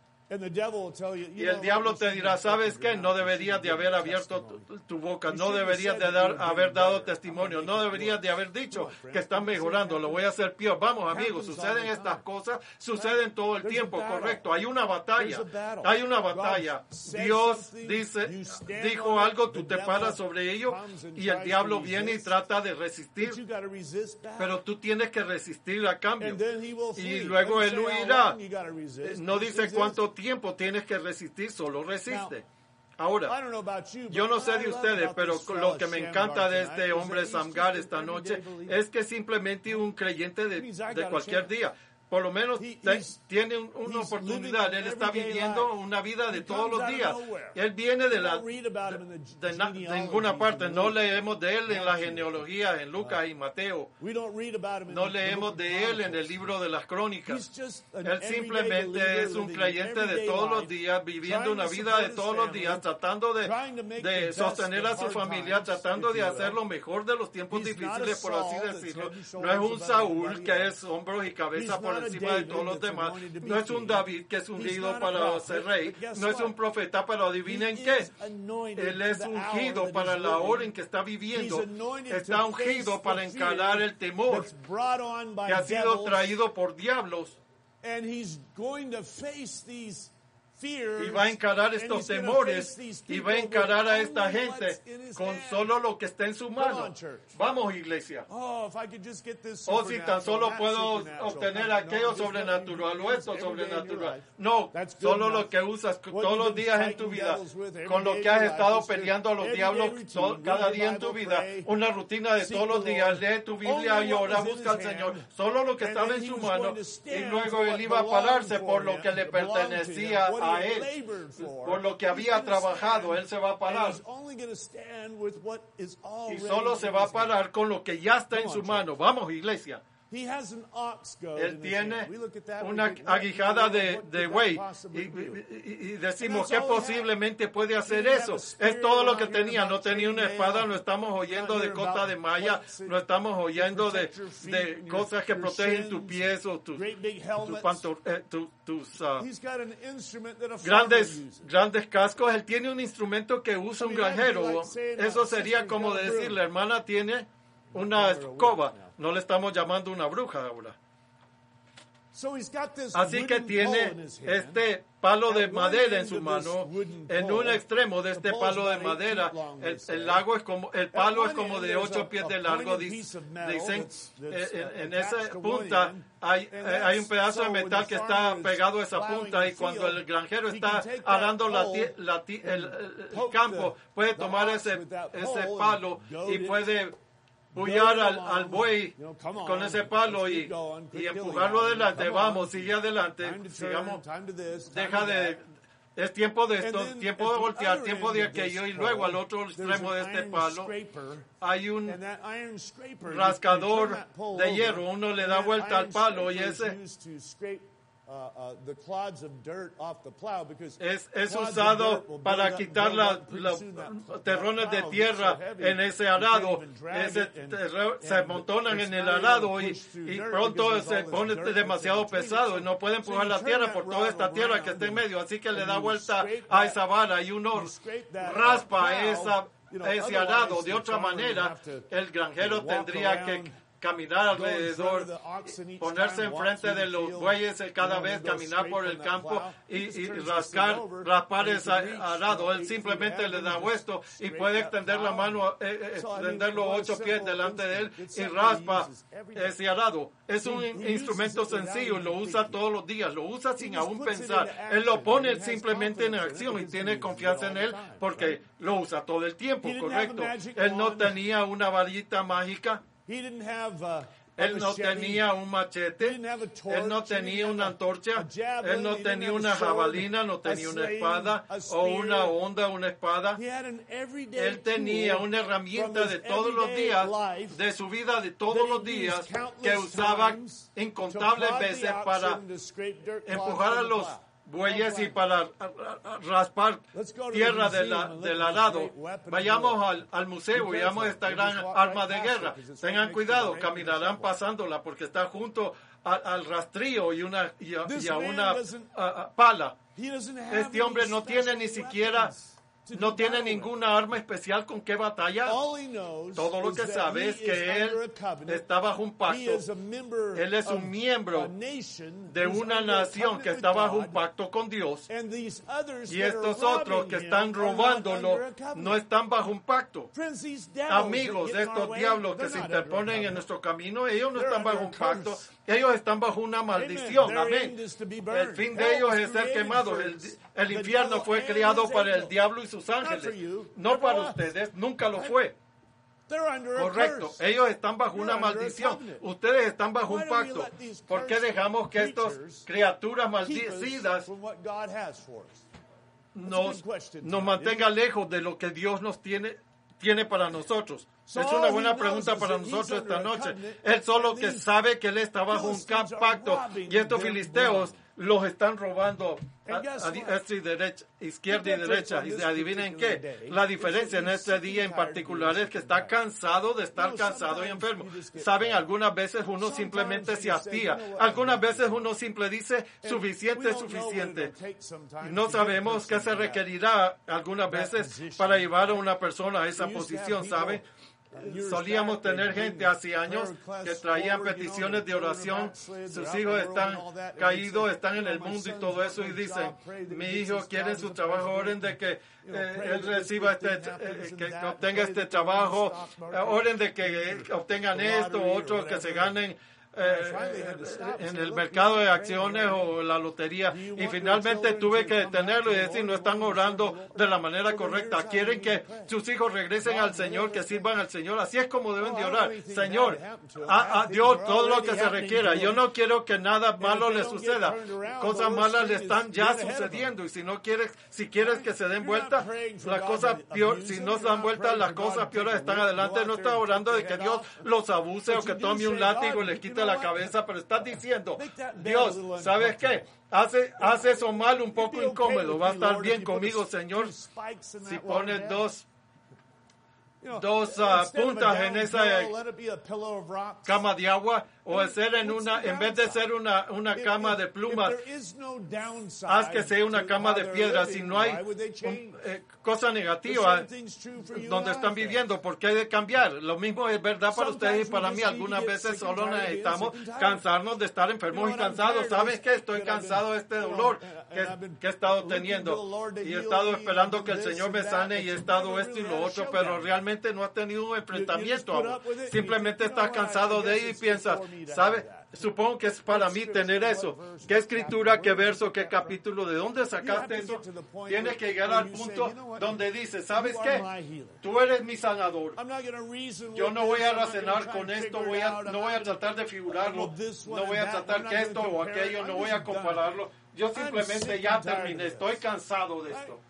Y el diablo te dirá, ¿sabes qué? No deberías de haber abierto tu, tu boca, no deberías de dar, haber dado testimonio, no deberías de haber dicho que están mejorando, lo voy a hacer peor. Vamos, amigos, suceden estas cosas, suceden todo el tiempo, correcto. Hay una batalla, hay una batalla. Dios dice, dijo algo, tú te paras sobre ello y el diablo viene y trata de resistir, pero tú tienes que resistir a cambio. Y luego él huirá. No dice cuánto tiempo tienes que resistir, solo resiste. Ahora, yo no sé de ustedes, pero lo que me encanta de este hombre Shamgar esta noche es que simplemente un creyente de, de cualquier día. Por lo menos te, tiene un, una oportunidad. Él está viviendo una vida de todos los días. Él viene de, la, de, de, na, de ninguna parte. No leemos de él en la genealogía, en Lucas y Mateo. No leemos de él en el libro de las crónicas. Él simplemente es un creyente de todos los días, viviendo una vida de todos los días, tratando de, de sostener a su familia, tratando de hacer lo mejor de los tiempos difíciles, por así decirlo. No es un Saúl que es hombros y cabeza por encima de todos los demás. No es un David que es ungido para ser rey. No es un profeta, pero adivinen qué. Él es ungido para la hora en que está viviendo. Está ungido para encarar el temor que ha sido traído por diablos. Y va a encarar estos temores y va a encarar a esta gente con solo lo que está en su mano. Vamos, iglesia. Oh, si tan solo puedo obtener aquello sobrenatural o esto sobrenatural. No, solo lo que usas todos los días en tu vida, con lo que has estado peleando a los diablos cada día en tu vida, una rutina de todos los días, lee tu Biblia y ora, busca al Señor, solo lo que estaba en su mano, y luego él iba a pararse por lo que le pertenecía a a él, por lo que había trabajado. Él se va a parar y solo se va a parar con lo que ya está en su mano. Vamos, iglesia. Él tiene una aguijada de, de buey y, y, y decimos que posiblemente puede hacer eso. Es todo lo que tenía. No tenía una espada. No estamos oyendo de cota de malla. No estamos oyendo de, de cosas que protegen tus pies o tus, tus, pantor, eh, tu, tus uh, grandes, grandes cascos. Él tiene un instrumento que usa un granjero. Eso sería como decir, la hermana tiene una escoba. No le estamos llamando una bruja ahora. Así que tiene este palo de madera en su mano. En un extremo de este palo de madera, el, el, lago es como, el palo es como de ocho pies de largo. Dicen, en, en esa punta hay, hay un pedazo de metal que está pegado a esa punta, y cuando el granjero está arando la, la, el, el campo, puede tomar ese, ese palo y puede pullar al, al buey con ese palo y, y empujarlo adelante. Vamos, sigue adelante, sigamos, deja de, es tiempo de esto, tiempo de voltear, tiempo de aquello, y luego al otro extremo de este palo hay un rascador de hierro. Uno le da vuelta al palo y ese Es, es usado para quitar la, los terrones de tierra en ese arado. Ese terreno, se amontonan en el arado y, y pronto se pone demasiado pesado y no puede empujar la tierra por toda esta tierra que está en medio. Así que le da vuelta a esa vara y uno raspa esa, ese arado. De otra manera, el granjero tendría que caminar alrededor, ponerse enfrente de los bueyes cada vez, caminar por el campo y, y rascar, raspar ese arado. Él simplemente le da esto y puede extender la mano, eh, extender los ocho pies delante de él y raspa ese arado. Es un instrumento sencillo, lo usa todos los días, lo usa sin aún pensar. Él lo pone simplemente en acción y tiene confianza en él porque lo usa todo el tiempo, correcto. Él no tenía una varita mágica. Él no tenía un machete, él no tenía una antorcha, él no tenía una jabalina, no tenía una espada o una honda, una espada. Él tenía una herramienta de todos los días, de su vida de todos los días, que usaba incontables veces para empujar a los bueyes y para raspar tierra de la, del arado. Vayamos al, al museo, veamos esta gran arma de guerra. Tengan cuidado, caminarán pasándola porque está junto a, al rastrillo y, una, y, a, y a una a, a pala. Este hombre no tiene ni siquiera... No tiene ninguna arma especial con qué batalla. Todo lo que sabe es que él está bajo un pacto. Él es un miembro de una nación que está bajo un pacto con Dios. Y estos otros que están robándolo no están bajo un pacto. Amigos, estos diablos que se interponen en nuestro camino, ellos no están bajo un pacto. Ellos están bajo una maldición. Amén. El fin de ellos es ser quemados. El, el infierno fue creado para el diablo y sus ángeles. No para ustedes. Nunca lo fue. Correcto. Ellos están bajo una maldición. Ustedes están bajo un pacto. ¿Por qué dejamos que estas criaturas maldecidas nos, nos mantengan lejos de lo que Dios nos tiene, tiene para nosotros? Es una buena pregunta para nosotros esta noche. Él solo que sabe que él está bajo un pacto y estos filisteos los están robando a, a, a y derecha, izquierda y derecha. Y adivinen qué, la diferencia en este día en particular es que está cansado de estar cansado y enfermo. Saben, algunas veces uno simplemente se hastía. Algunas veces uno simple dice suficiente, suficiente. No sabemos qué se requerirá algunas veces para llevar a una persona a esa posición, ¿saben? Solíamos tener gente hace años que traían peticiones de oración. Sus hijos están caídos, están en el mundo y todo eso, y dicen, mi hijo quiere su trabajo, oren de que eh, él reciba este, eh, que obtenga este trabajo, eh, oren de que obtengan esto, otros que se ganen Eh, en el mercado de acciones o la lotería, y finalmente tuve que detenerlo y decir, no están orando de la manera correcta. Quieren que sus hijos regresen al Señor, que sirvan al Señor. Así es como deben de orar. Señor, a, a Dios todo lo que se requiera. Yo no quiero que nada malo le suceda. Cosas malas le están ya sucediendo, y si no quieres, si quieres que se den vuelta, las cosas peor, si no se dan vuelta, las cosas peores están adelante. No está orando de que Dios los abuse o que tome un látigo y le quite la cabeza, pero estás diciendo, Dios, ¿sabes qué? Hace, hace eso mal, un poco incómodo. Va a estar bien conmigo, Señor, si pones dos dos uh, puntas en esa cama de agua, o ser en una, en vez de ser una, una cama de plumas, haz que sea una cama de piedra. Si no hay un, eh, cosa negativa donde están viviendo, ¿por qué hay de cambiar? Lo mismo es verdad para ustedes y para mí. Algunas veces solo necesitamos cansarnos de estar enfermos y cansados. ¿Sabes qué? Estoy cansado de este dolor que, que he estado teniendo, y he estado esperando que el Señor me sane, y he estado esto y lo otro, pero realmente no has tenido un enfrentamiento. Simplemente estás cansado de ello y piensas, ¿sabe? Supongo que es para mí tener eso. ¿Qué escritura, qué verso, qué capítulo? ¿De dónde sacaste eso? Tienes que llegar al punto donde dice, ¿sabes qué? Tú eres mi sanador. Yo no voy a razonar con esto, voy a, no voy a tratar de figurarlo, no voy a tratar que esto o aquello, no voy a compararlo. Yo simplemente ya terminé, estoy cansado de esto.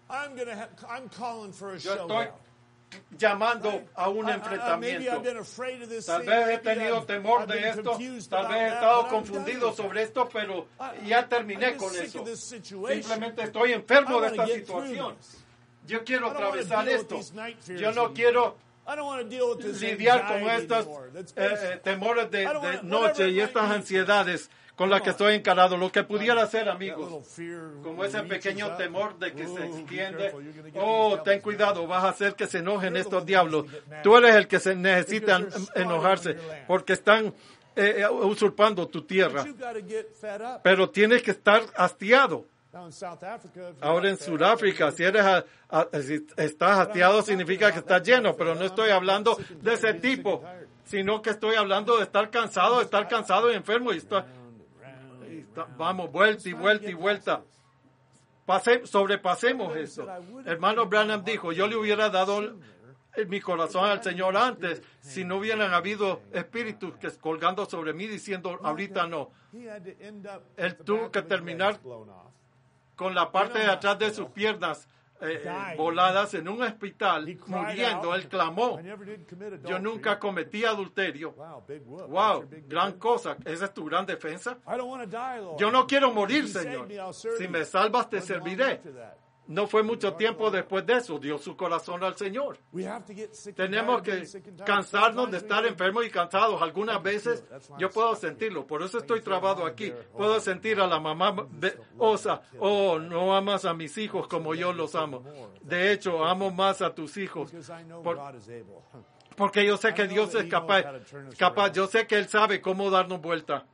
Yo estoy llamando a un enfrentamiento. Tal vez he tenido temor de esto, tal vez he estado confundido sobre esto, pero ya terminé con eso. Simplemente estoy enfermo de esta situación. Yo quiero atravesar esto. Yo no quiero I don't want to deal with this lidiar con anxiety estos anymore. That's eh, basic. eh, temores de, I don't de wanna- noche whatever y it estas might be. ansiedades con las que estoy encarado. Lo que pudiera ser, That amigos, little fear como ese reaches pequeño up. temor de que Oh, se be extiende. careful, you're gonna get Oh, these ten devils cuidado, mad. vas a hacer que se enojen You're the estos one diablos. that get mad. Tú eres el que se necesita Because they're squatting enojarse on your land. porque están eh, eh, usurpando tu tierra. But you've got to get fed up. Pero tienes que estar hastiado. Now in South Africa, if you're Ahora en not fed up, Sudáfrica, si eres a- a- si estás hastiado significa que estás lleno, pero no estoy hablando de ese tipo, sino que estoy hablando de estar cansado, de estar cansado y enfermo y estar, y está- vamos, vuelta y vuelta y vuelta. Pase- sobrepasemos esto. Hermano Branham dijo, yo le hubiera dado en mi corazón al Señor antes si no hubieran habido espíritus que colgando sobre mí diciendo ahorita no. he had to end up Él with the tuvo back que of his terminar legs blown off. con la parte de atrás de sus piernas eh, eh, voladas en un hospital, He cried muriendo. out, Él clamó, I never did commit adultery. yo nunca cometí adulterio. Wow, big whoop. That's Wow, your big gran defense. cosa. ¿Esa es tu gran defensa? I don't want to die, Lord. Yo no quiero morir, If you save Señor. me, I'll serve Si you. me salvas, te Wasn't long serviré. after that. No fue mucho tiempo después de eso, dio su corazón al Señor. We have to get sick and Tenemos tired of que being sick and tired. cansarnos de Sometimes we estar gotta- enfermos y cansados. Algunas veces yo puedo sentirlo, por eso estoy trabado aquí. Puedo sentir a la mamá de osa, oh, no amas a mis hijos como yo los amo. De hecho, amo más a tus hijos. Because I know Por- God is able. porque yo sé que Dios es capaz, capaz, yo sé que Él sabe cómo darnos vuelta.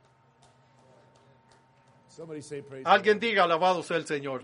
Somebody say praise Alguien the Lord. diga, alabado sea el Señor.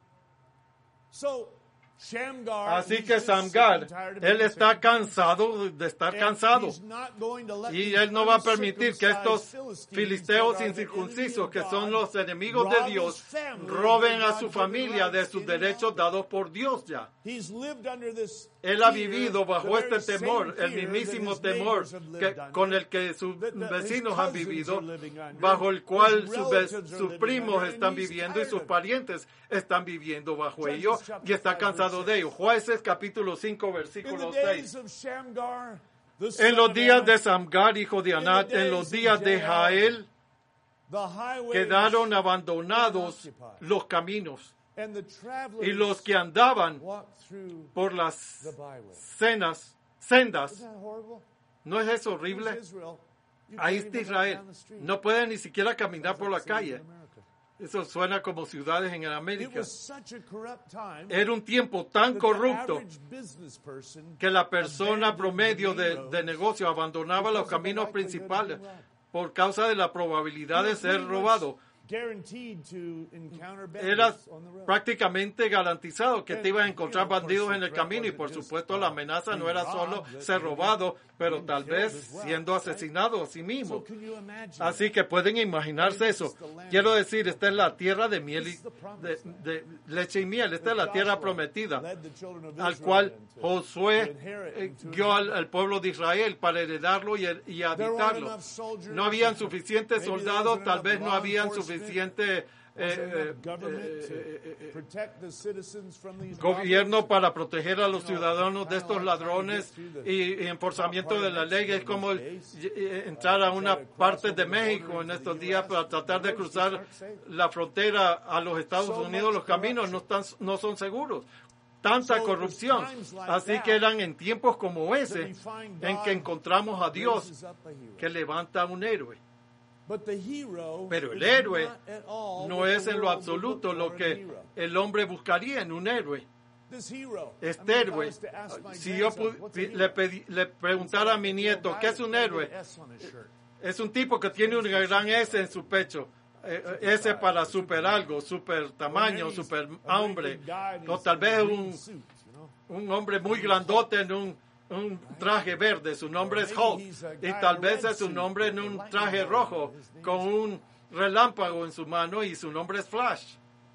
So, Shamgar, Así he's que just sick and Samgar, tired of él being está sick. cansado de estar And cansado. he's not going to let Y these él no va a permitir que estos uncircumcised filisteos Philistines that are the incircuncisos, enemy que of son God, los enemigos rob de his Dios, family roben of a their su God-given familia de rights sus in derechos God. dados por Dios ya. He's lived under this Él ha fear, vivido bajo the este very same temor, el fear that mismísimo his temor neighbors have que, lived under, con el que sus that- that his vecinos han cousins vivido, are living under, bajo el cual his sus, ve- relatives are sus living primos under, and están he's viviendo y tired sus of it. parientes están viviendo bajo Judges ello chapter y está five, cansado verse de ello. Jueces capítulo cinco, In the versículo days seis. of Shamgar, the En son los of días de Anath, Samgar, hijo de Anat, en los días de Jael, the highways quedaron abandonados unoccupied, los caminos and the travelers y los que andaban walked through por las the byway. cenas, sendas. Isn't that horrible? ¿No es eso Here's horrible? Israel. You Ahí can't está even walk Israel. down the street. No puede ni siquiera caminar por la Cities in calle. America. Eso suena como ciudades en It América. was such a corrupt time Era un tiempo tan that the corrupto average business person que la persona abandoned promedio the de, main de roads negocio abandonaba los because of the caminos likelihood of being principales robbed. por causa de la probabilidad You de were ser pretty much robado. guaranteed to encounter Era bandits on the road. prácticamente garantizado que te iba a encontrar bandidos en el camino y por supuesto la amenaza no era solo ser robado, pero tal vez siendo asesinado a sí So mismo. can you imagine Así que pueden imaginarse eso. Quiero decir, esta es la tierra de miel y de, de leche y miel. Esta es la tierra prometida led the children of al Israel cual into- Josué to inherit eh, and to guió al, inherit. al pueblo de Israel para heredarlo y, y There weren't habitarlo. enough soldiers. No habían suficientes Maybe there soldados, wasn't tal enough vez no law habían enforcement. suficiente eh, Wasn't eh, enough government eh, to eh, eh, protect the citizens from these gobierno robbers. para proteger a los ciudadanos de estos ladrones y, y enforzamiento de la ley. Es como el- eh, entrar a una parte de México en estos días para tratar de cruzar la frontera a los Estados Unidos. Los caminos no, están, no son seguros. Tanta corrupción. Así que eran en tiempos como ese en que encontramos a Dios Raises up a hero. que levanta un héroe. But the hero Pero el is héroe not at all no what es the en lo world would absoluto look lo for in a que hero. el hombre buscaría en un héroe. This hero, Este I mean, if I héroe, was to ask my si yo grandson, pu- "What's a pi- hero?" le, pedí- le preguntara a mi nieto, ¿qué es un héroe? S on his shirt. Es un tipo que tiene un gran S en su pecho. Eh, eh, S para super algo, super tamaño, Or maybe super he's a hombre. very big guy and O he's tal in vez a green un, suit, you know? un hombre muy grandote en un, un traje verde. Su nombre es Hulk. Y tal vez es un hombre en un traje rojo con un relámpago en su mano y su nombre es Flash.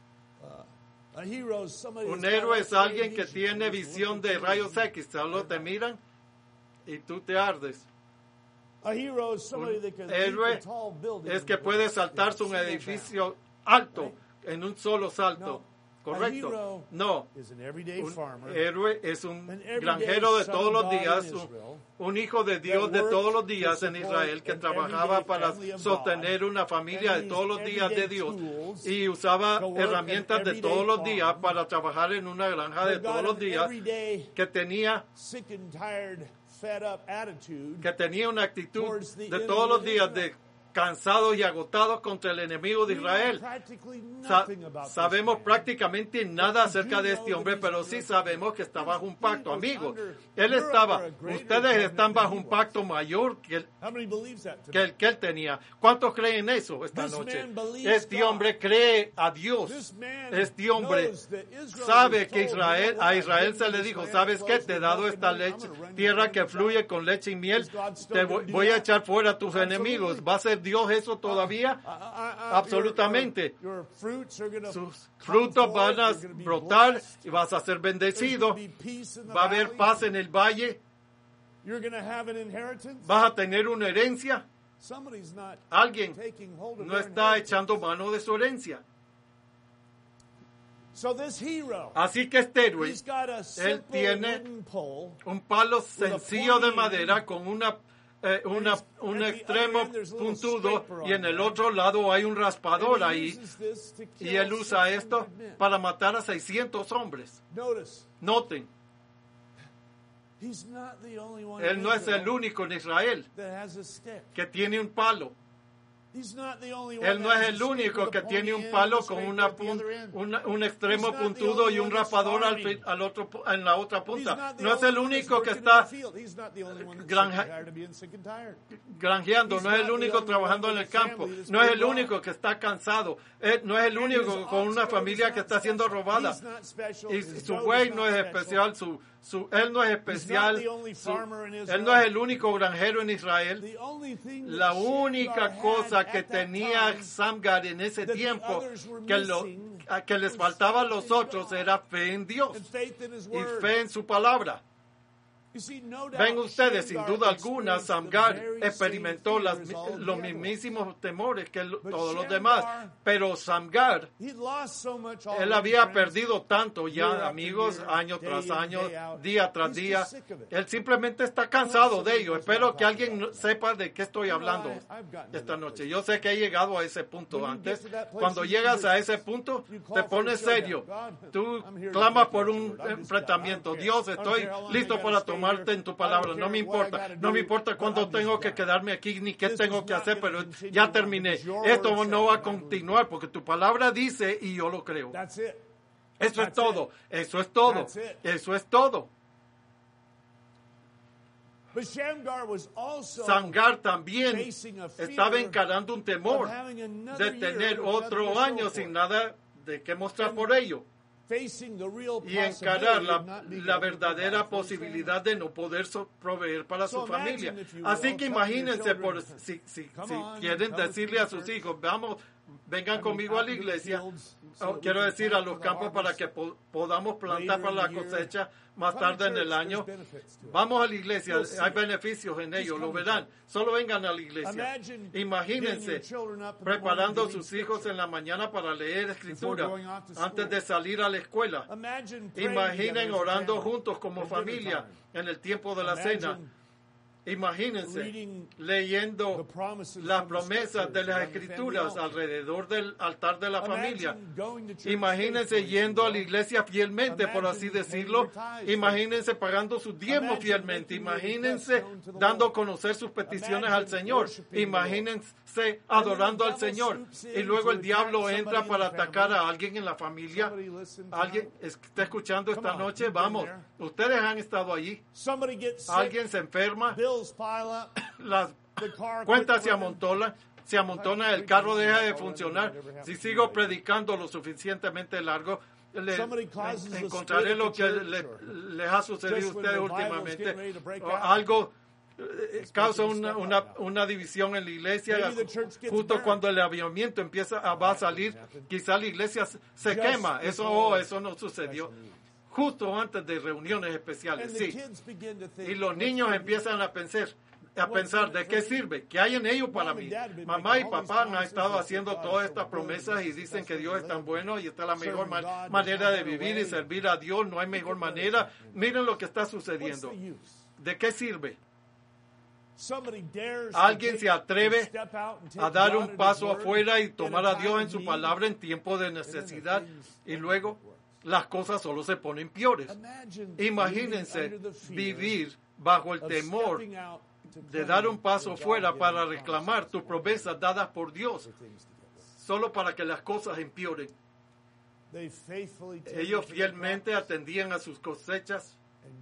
A hero is somebody Un that's got héroe es X-ray alguien que vision. tiene Just visión look de at rayos you. X. Solo te miran y tú te ardes. A hero is somebody Un that can leap héroe a tall building es que puede in saltarse a un single edificio alto en un solo bound. salto. No, Correcto. No. Is an everyday Un farmer, héroe es un an everyday granjero de son todos of los God días, in un, Israel, un hijo de Dios de worked todos los to días en support Israel que an trabajaba everyday para family of sostener God, una familia de and todos los used días de everyday Dios tools y usaba to work herramientas an de everyday todos los días farm, para trabajar en una granja de but todos got los an días everyday que tenía sick and tired, fed up attitude que tenía una actitud towards the de enemy todos los of días Israel. de cansados y agotados contra el enemigo de We know Israel. practically Sa- nothing about this sabemos man. prácticamente nada But we acerca do de know este that hombre, he's pero under sí a sabemos que está covenant. bajo un He pacto, was amigo. under- Él you're estaba, under a greater ustedes covenant están than bajo he un was. pacto mayor que el, How many believes that que today? el que él tenía. ¿Cuántos creen eso esta This noche? man believes Este God. hombre cree a Dios. This man Este hombre knows that Israel sabe was que told, Israel, you know a what, Israel give se me le this dijo, land ¿sabes qué? flows Te he with dado milk esta and honey. leche, I'm gonna run tierra your que enemies fluye out. con leche y miel. Is God still Te gonna voy, do voy a that? echar fuera a tus Absolutely. enemigos. ¿Va a ser Dios eso todavía? Uh, uh, uh, Absolutamente. Your, your fruits are gonna Sus come frutos forth, van a you're gonna be brotar blessed. y vas a ser There's bendecido. gonna be peace in the Va a haber valley. paz en el valle. You're gonna have an inheritance. Vas a tener una herencia. Somebody's not Alguien taking hold of no their está inheritance. echando mano de su herencia. So this hero, Así que este héroe, he's got a simple tiene wooden pole. un palo sencillo de pointy madera end. con una, eh, una, And un at the extremo other end there's a little puntudo scraper y en on el there. otro lado hay un raspador And he ahí uses this to y kill él usa six esto hundred men. para matar a seiscientos hombres. Notice, Noten, he's not the only one él in no es el Israel único en Israel that has a stick. que tiene un palo. He's not the only one Él no that es has a el stick único with a que pointy tiene un end palo and a con scraper una at the pun- other end. una- un extremo He's not the puntudo only y un one that's raspador al, farming. fin- al otro, pu- en la otra He's punta. not the No es only el one that's único que working in está the field. He's not the only one that's granja- sick and tired of being sick and tired. granjeando, He's no es not el the único only trabajando one en el with a campo, family that's no es been el robbed. único que está cansado, eh, no es el And único his con una ox familia goad que is está not siendo special. robada. He's not special. Y His su goat buey is no not es special. especial, su, su, él no es especial, the only su- farmer in él Israel. no es el único granjero en Israel. The only thing that La Shamgar única had cosa que at that tenía time Samgar en ese that the tiempo others were que, lo, missing a- que les was faltaba a los faith in otros God era fe en Dios and faith in his y word. fe en su palabra. You see, no doubt Ven ustedes, sin Shamgar duda alguna, experienced the Samgar very experimentó same las, fears all los the other mismísimos temores que lo- But todos los Shamgar, demás. Pero Samgar, He'd lost so much él already, había friends. perdido tanto Year ya, after amigos, year, año day tras in, año, day out. día tras He's día. just sick of it. Él simplemente está cansado Most de of ello. us Espero not que talk alguien about sepa de qué estoy You know, hablando I- I've gotten to esta that noche. place. Yo sé que he llegado a ese punto When you antes. get to that place, Cuando you llegas just- a ese punto, you call te for pones a showdown. serio. God, Tú I'm here to clamas take por your un word. I'm just- enfrentamiento. I don't Dios, care. I don't estoy care how long listo I gotta para stay tomarte here. en tu I don't palabra. No me care what I importa. gotta No me do, importa but cuándo I'm just tengo que done. quedarme aquí ni qué This tengo is que not hacer, gonna pero continue ya on terminé. because your Esto word no va a said, and I believe. continuar porque tu palabra dice y yo lo creo. That's it. Eso es That's todo. it. Eso es todo. That's it. Eso es todo. But Shamgar was also Sangar también facing a fear estaba encarando un temor of having another de year tener with otro nothing to año show sin for it. nada de qué mostrar And por ello Facing the real y encarar possibility la, of not being la able to verdadera provide for his posibilidad de no poder so- proveer para So su familia. imagine, if you Así will, que tell your imagínense, por, children, si, si, come si on, quieren come decirle to a sus church. hijos, vamos, vengan I mean, conmigo a out la to the iglesia, fields so Oh, that we quiero can decir plant a los for the campos para harvest. que po- podamos plantar Later para in la the year. cosecha más Come to tarde en el church, año. there's benefits to it. Vamos a la iglesia, You'll see hay it. beneficios en ello, Just lo come to verán. church. Solo vengan a la iglesia. Imagine getting your Imagínense children up in the preparando a morning sus reading hijos scripture. en la mañana para leer escritura going off to school. antes de salir a la escuela. Imagine praying together Imaginen as a orando family juntos como at dinner familia time. en el tiempo de la Imagine cena. Imagínense reading leyendo the promises las from the promesas de scriptures las around the escrituras family altar. alrededor del altar de la familia. Imagine going to church Imagínense faithfully, yendo a la you know. iglesia fielmente, por así Imagine decirlo. paying your tithes. Imagínense pagando sus diezmos Imagine fielmente. making your Imagínense requests known to the dando a Lord. conocer sus peticiones Imagine al Señor. worshiping the Lord. Imagínense adorando al And then the devil Señor. swoops in Y luego to el diablo attack entra somebody para in the atacar family. a alguien en la familia. Somebody listen to Alguien that. está escuchando esta Come on, noche. you've been Vamos, there. ustedes han estado allí. Somebody gets sick, Alguien se enferma. bills pile up, Las the car cuentas quits se running. amontonan, se amontona, el carro deja de funcionar. Si sigo predicando lo suficientemente largo, le, Somebody causes a encontraré split lo at que the le- church, les ha sucedido a just when ustedes revival's últimamente. getting ready to break O out. algo eh, causa making una, step una, up now. una división en la iglesia. Maybe the church gets Justo burned. cuando el avivamiento empieza a, va a salir, quizá la iglesia se se Just quema. Eso, before oh, eso no sucedió. special meetings. Justo antes de reuniones And especiales, the sí. kids begin to think, Y los what's niños gonna be- empiezan a pensar, a pensar, ¿de qué sirve? ¿Qué hay en ello para mí? Mamá y papá han estado haciendo todas estas promesas y dicen que Dios es tan bueno y esta es la mejor ma- manera de vivir y servir a Dios. No hay mejor manera. Miren lo que está sucediendo. ¿De qué sirve? Alguien se atreve a dar un paso afuera y tomar a Dios en su palabra en tiempo de necesidad y luego las cosas solo se ponen peores. Imagínense vivir bajo el temor de dar un paso fuera para reclamar tus promesas dadas por Dios, solo para que las cosas empeoren. Ellos fielmente atendían a sus cosechas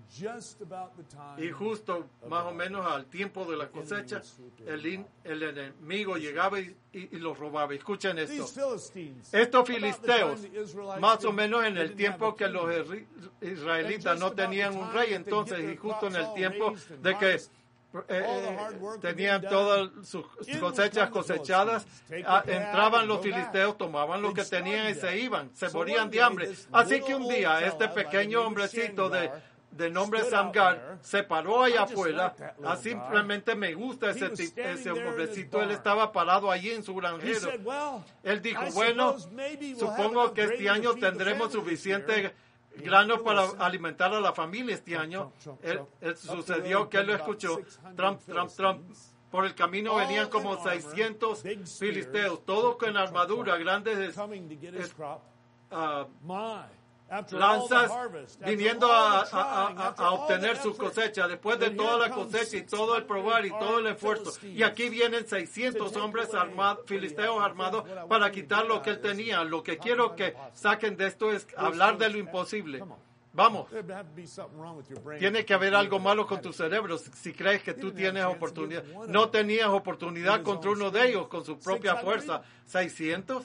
y justo más o menos al tiempo de la cosecha, el, in, el enemigo llegaba y, y, y los robaba. Escuchen esto. Estos filisteos, más o menos en el tiempo que los israelitas no tenían un rey, entonces, y justo en el tiempo de que Eh, tenían todas sus cosechas cosechadas, a, entraban los filisteos, tomaban lo que tenían y se iban, se morían de hambre. Así que un día este pequeño hombrecito de, de nombre Samgar se paró allá afuera. Así simplemente me gusta ese, ese hombrecito. Él estaba parado allí en su granjero. Él dijo, bueno, supongo que este año tendremos suficiente granos para alimentar a la familia este año. Él, él sucedió que él lo escuchó. Trump, Trump, Trump. Por el camino venían como seiscientos filisteos, todos con armadura, grandes es, es, uh, lanzas, viniendo a, a, a, a obtener su cosecha, después de toda la cosecha y todo el probar y todo el esfuerzo. Y aquí vienen seiscientos hombres armados, filisteos armados, para quitar lo que él tenía. Lo que quiero que saquen de esto es hablar de lo imposible. Vamos, tiene que haber algo malo con tu cerebro si crees que tú tienes oportunidad. No tenías oportunidad contra uno de ellos con su propia fuerza. ¿seiscientos?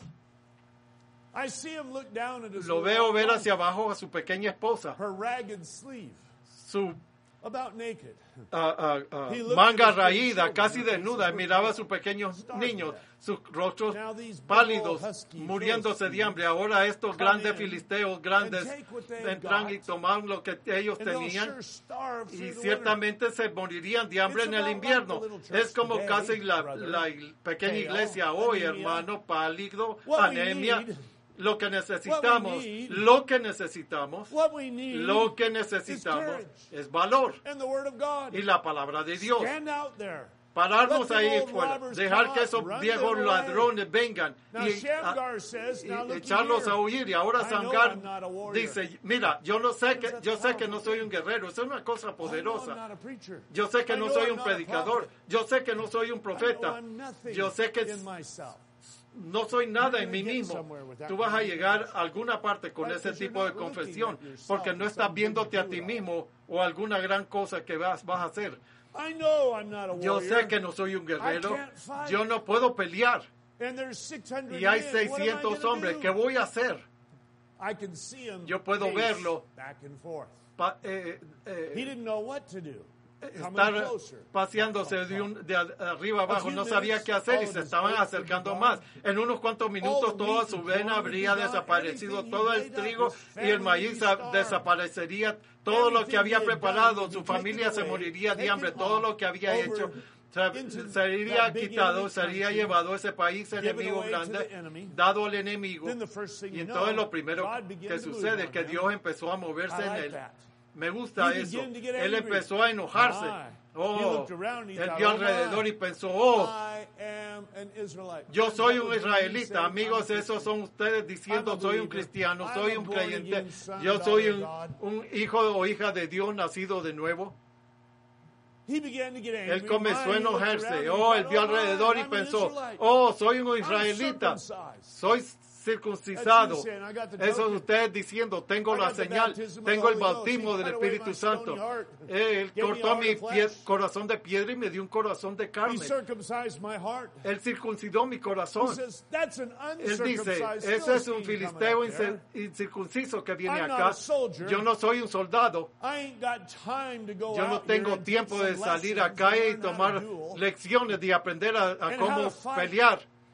Lo veo ver hacia abajo a su pequeña esposa, su uh, uh, uh, manga raída, casi desnuda, miraba a sus pequeños niños, sus rostros pálidos, muriéndose de hambre. Ahora estos grandes filisteos, grandes, entran y toman lo que ellos tenían y ciertamente se morirían de hambre en el invierno. Es como casi la, la pequeña iglesia hoy, hermano, pálido, anemia. Lo que necesitamos, lo que necesitamos, lo que necesitamos es valor y la palabra de Dios. Pararnos ahí fuera, dejar que esos viejos ladrones vengan y, a, y echarlos a huir. Y ahora Samgar dice, mira, yo no sé que yo sé que no soy un guerrero, eso es una cosa poderosa. Yo sé que no soy un predicador, yo sé que no soy un profeta, yo sé que no soy nada en mí mismo. Tú vas a llegar a alguna parte con ese tipo de confesión, porque no estás viéndote a ti mismo o alguna gran cosa que vas, vas a hacer. Yo sé que no soy un guerrero, yo no puedo pelear. Y hay seiscientos hombres, ¿qué voy a hacer? Yo puedo verlo. Pa, eh, eh, estar paseándose de, un, de arriba abajo, no sabía qué hacer y se estaban acercando más. En unos cuantos minutos toda su vena habría desaparecido, todo el trigo y el maíz desaparecería, todo lo que había preparado, su familia se moriría de hambre, todo lo que había hecho se, sería quitado, sería llevado a ese país enemigo grande, dado al enemigo. Y entonces lo primero que sucede es que Dios empezó a moverse en él. Me gusta eso. Él empezó a enojarse. Oh, él vio alrededor y pensó, oh, yo soy un israelita. Amigos, esos son ustedes diciendo, soy un cristiano, soy un creyente. Yo soy un, un hijo o hija de Dios nacido de nuevo. Él comenzó a enojarse. Oh, él vio alrededor y pensó, oh, soy un israelita. Soy circuncisado. Eso es ustedes diciendo, tengo la señal, tengo el bautismo del Espíritu Santo. Él cortó mi pie, corazón de piedra y me dio un corazón de carne. Él circuncidó mi corazón. Él dice, ese es un filisteo incircunciso que viene acá. Yo no soy un soldado. Yo no tengo tiempo de salir acá y tomar lecciones de aprender a, a cómo pelear.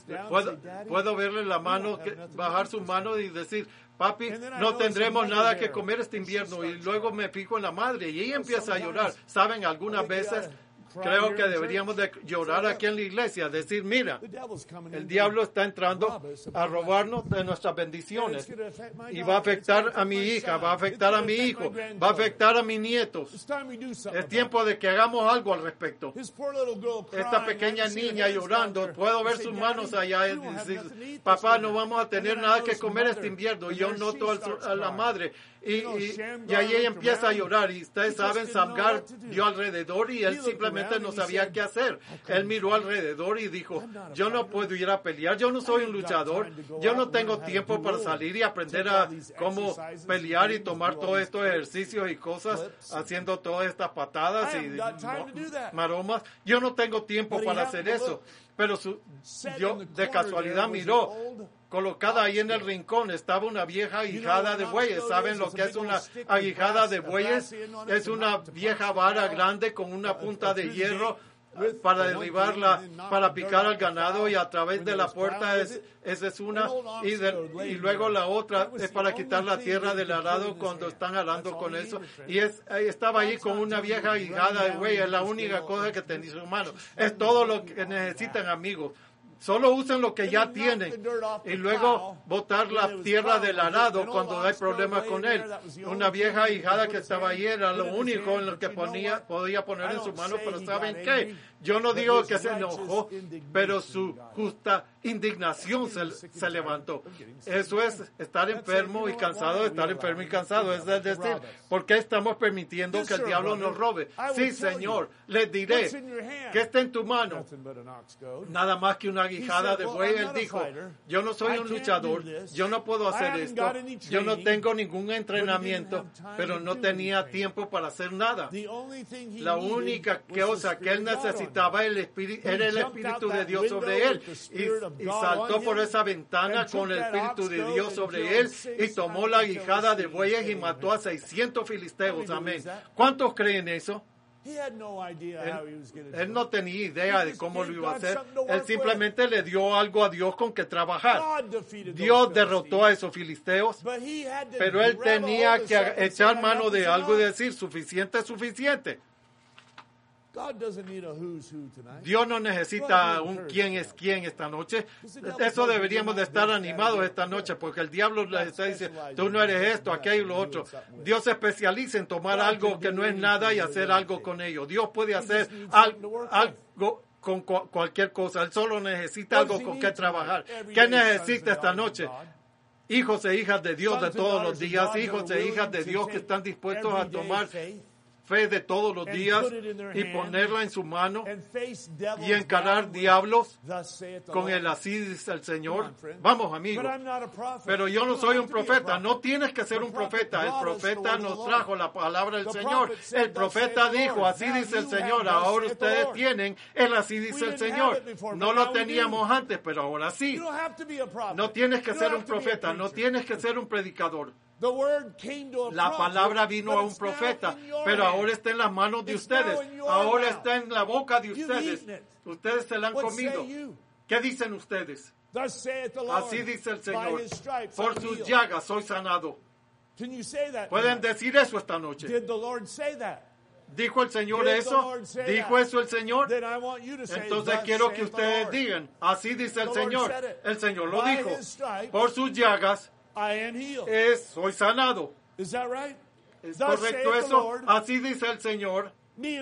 down Puedo, and say, Daddy, puedo verle la we mano, don't have que, nothing to bajar eat su this mano winter." y decir, papi, And then I no notice tendremos a mother nada que there, comer este and she invierno. Y starts luego crying. me fijo en la madre y ella You know, empieza a llorar. sometimes Saben, I algunas think we veces oughta Creo que deberíamos de llorar aquí en la iglesia, decir, mira, el diablo está entrando a robarnos de nuestras bendiciones y va a afectar a mi hija, va a afectar a mi hijo, va a afectar a mis nietos. Es tiempo de que hagamos algo al respecto. Esta pequeña niña llorando, puedo ver sus manos allá y decir, papá, no vamos a tener nada que comer este invierno. Y yo noto a la madre. Y, y, y ahí ella empieza a llorar y ustedes saben, Samgar vio alrededor y él simplemente no sabía qué hacer. Él miró alrededor y dijo, yo no puedo ir a pelear, yo no soy un luchador, yo no tengo tiempo para salir y aprender a cómo pelear y tomar todos estos ejercicios y cosas, haciendo todas estas patadas y maromas. Yo no tengo tiempo para hacer eso. Pero su, yo de casualidad miró, colocada ahí en el rincón, estaba una vieja aguijada de bueyes. ¿Saben lo que es una aguijada de bueyes? Es una vieja vara grande con una punta de hierro para derribarla, para picar al ganado, y a través de la puerta es, esa es una, y, de, y luego la otra es para quitar la tierra del arado cuando están arando con eso. Y es, estaba ahí con una vieja aguijada de bueyes, es la única cosa que tenía en su mano. Es todo lo que necesitan, amigos. Solo usen lo que ya tienen y luego botar la tierra del arado cuando hay problemas con él. Una vieja hijada que estaba ahí era lo único en lo que ponía, podía poner en su mano, pero ¿saben qué? Yo no digo que se enojó, pero su justa indignación se, se levantó. Eso es estar enfermo y cansado de estar enfermo y cansado. Es decir, ¿por qué estamos permitiendo que el diablo nos robe? Sí, Señor, les diré, ¿qué está en tu mano? Nada más que una aguijada de buey. Él dijo, yo no soy un luchador, yo no puedo hacer esto, yo no tengo ningún entrenamiento, pero no tenía tiempo para hacer nada. La única cosa que él necesitaba el espíritu, era el Espíritu de Dios sobre él, y, y saltó por esa ventana con el Espíritu de Dios sobre él y tomó la aguijada de bueyes y mató a seiscientos filisteos. Amén. ¿Cuántos creen eso? Él, él no tenía idea de cómo lo iba a hacer. Él simplemente le dio algo a Dios con que trabajar. Dios derrotó a esos filisteos, pero él tenía que echar mano de algo y decir, suficiente es suficiente. Dios no necesita un quién es quién esta noche. Eso deberíamos de estar animados esta noche, porque el diablo les está diciendo, tú no eres esto, aquello y lo otro. Dios se especializa en tomar algo que no es nada y hacer algo con ello. Dios puede hacer algo, algo con cu- cualquier cosa. Él solo necesita algo con que trabajar. ¿Qué necesita esta noche? Hijos e hijas de Dios de todos los días, hijos e hijas de Dios que están dispuestos a tomar fe de todos los días y ponerla en su mano y encarar diablos con el así dice el Señor. Vamos, amigos. Pero yo no soy un profeta. No tienes que ser un profeta. El profeta nos trajo la palabra del Señor. El profeta dijo, así dice el Señor. Ahora ustedes tienen el así dice el Señor. No lo teníamos antes, pero ahora sí. No tienes que ser un profeta. No tienes que ser un predicador. La palabra vino a un profeta, pero ahora está en las manos de ustedes. Ahora está en la boca de ustedes. Ustedes se la han comido. ¿Qué dicen ustedes? Así dice el Señor. Por sus llagas soy sanado. ¿Pueden decir eso esta noche? ¿Dijo el Señor eso? ¿Dijo eso el Señor? Entonces quiero que ustedes digan, así dice el Señor. El Señor lo dijo. Por sus llagas es, soy sanado. ¿Es correcto eso? Así dice el Señor.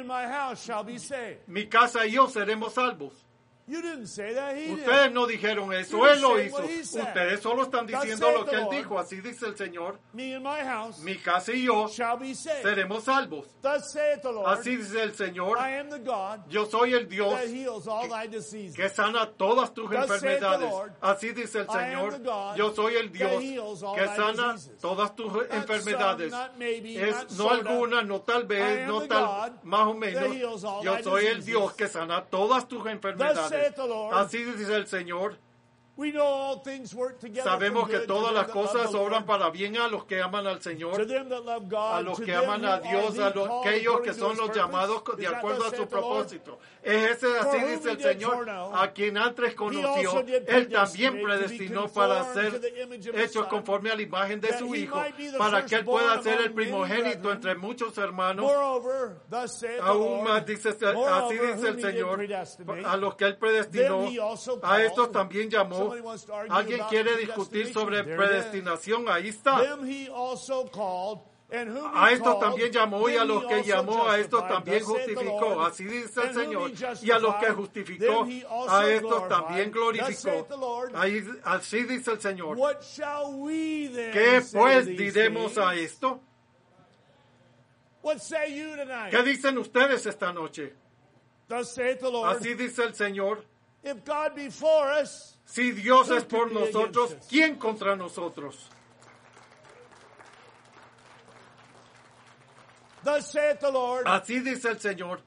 Mi casa y yo seremos salvos. Ustedes no dijeron eso, Él lo hizo. Ustedes solo están diciendo lo que Él dijo. Así dice el Señor. Mi casa y yo seremos salvos. Así dice el Señor. Yo soy el Dios que, que sana todas tus enfermedades. Así dice el Señor. Yo soy el Dios que sana todas tus enfermedades. Es no alguna, no tal vez, no tal, más o menos. Yo soy el Dios que sana todas tus enfermedades. Así dice el Señor. We know all things work together for Sabemos que good to todas them las that love cosas the obran Lord, para bien a los que aman al to Señor, them that love a God, los to que them aman who a are Dios, the a los, called aquellos according que to son his los purpose. llamados Is de that acuerdo thus a su saith the Lord? propósito. Es ese, For así whom dice he el did Señor, foreknow, a quien antes he conoció, also did Él también predestinate to be predestinó para conformed to ser the image of his hechos Son, conforme a la imagen de that su he Hijo, might be the para que Él firstborn pueda ser el among many primogénito brethren. entre muchos hermanos. Moreover, thus saith the Aún Lord, más dice, así moreover, dice whom el he did Señor, predestinate, a los que Él predestinó, them he also a called. estos también llamó. Somebody wants to argue ¿Alguien about quiere discutir predestination? sobre There it is. predestinación? Ahí está. Them he also called, and whom A he estos called, también llamó, y a them los he que also llamó, a estos justified. también Thus saith the justificó. Lord. Así dice el And whom Señor. he Y a los que justified, justificó, them he also a estos glorified. también Thus saith glorificó. the Lord. Ahí, así dice el Señor. What shall we then ¿Qué say pues to these diremos a things? esto? What say you tonight? ¿Qué dicen ustedes esta noche? Thus saith the Lord. Así dice el Señor. If God be for us, Si Dios who es por could be against nosotros, us? ¿quién contra nosotros? thus saith the Lord, Así dice el Señor.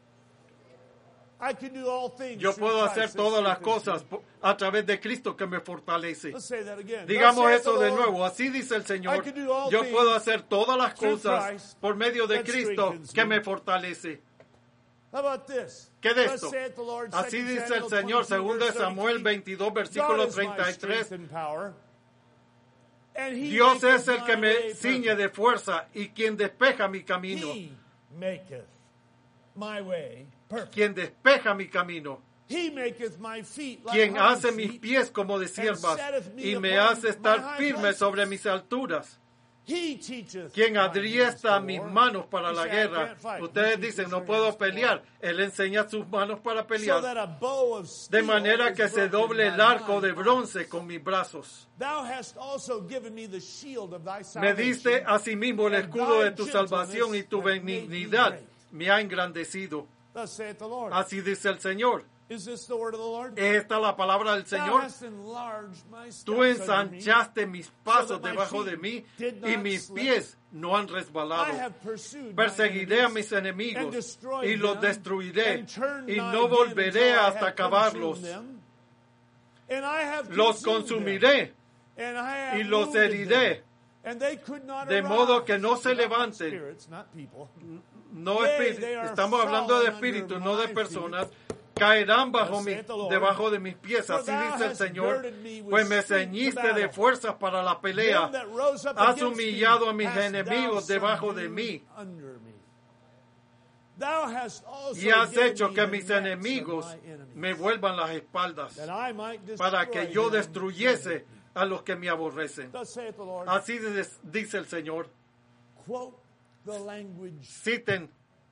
I can do all things. Yo through puedo Christ hacer that todas las strengthens cosas me. po- a través de Cristo que me fortalece. Let's say that again. Digamos Thus saith eso the de Lord, nuevo. Así dice el Señor. I can do all Yo things puedo hacer todas las through cosas Christ por medio de that Cristo strengthens que me. me fortalece. How about this? ¿Qué de Thus esto? saith the Lord, Así Second dice el Samuel Señor, twenty-two, según de verse Samuel thirty-three. veintidós, versículo God is my treinta y tres. strength and power, and he Dios maketh es el my que me way ciñe perfect. de fuerza y quien despeja mi camino. He maketh my way perfect. Quien despeja mi camino. He maketh my feet like Quien hinds hace mis feet. pies como de siervas setteth me y me upon hace my estar high firme places. sobre mis alturas. He teacheth Quien my hands adriesta to mis war. manos para You la say, I guerra. can't fight. Ustedes He dicen, teaches no your puedo hands to war. pelear. Él enseña sus manos para So pelear. that a bow of De steel manera is que se broken doble by el arco my de arm. bronce con mis brazos. Thou hast also given me the shield of thy Me salvation. diste asimismo el and escudo thy de tu salvación y tu gentleness hath made me benignidad great. me ha engrandecido. Thus saith the Lord. Así dice el Señor. Is this the word of the Lord? ¿Es esta la palabra del Thou Señor? hast enlarged my steps Tú under me, ensanchaste mis pasos so that my debajo de feet mí did y not mis slip. pies no han I resbalado. have pursued my Perseguiré a enemies mis and enemigos destroyed y los them, destruiré and turned y not no again volveré until I hasta have acabarlos. consumed them. And I have Los consumed them, consumiré and I have y los wounded heriré, them, and they could not de arise. modo que no se They're not levanten. spirits, not people. no Yea, espíritu. they are Estamos hablando de fallen espíritus, under no de my personas. Caerán bajo Thus mi, saith the Lord, debajo de mis pies, for así thou dice el hast Señor, girded me with pues me strength to ceñiste de battle. fuerzas para la pelea. Them that rose up Has against me humillado a mis hast thou enemigos debajo de subdued mí. under me. Thou hast also Y has given hecho me que the mis necks of enemigos my enemies, me vuelvan las espaldas, that I might destroy para que yo them destruyese that hate me. a los que me aborrecen. Thus saith the Lord. Así dice dice el Señor. Quote the language Citen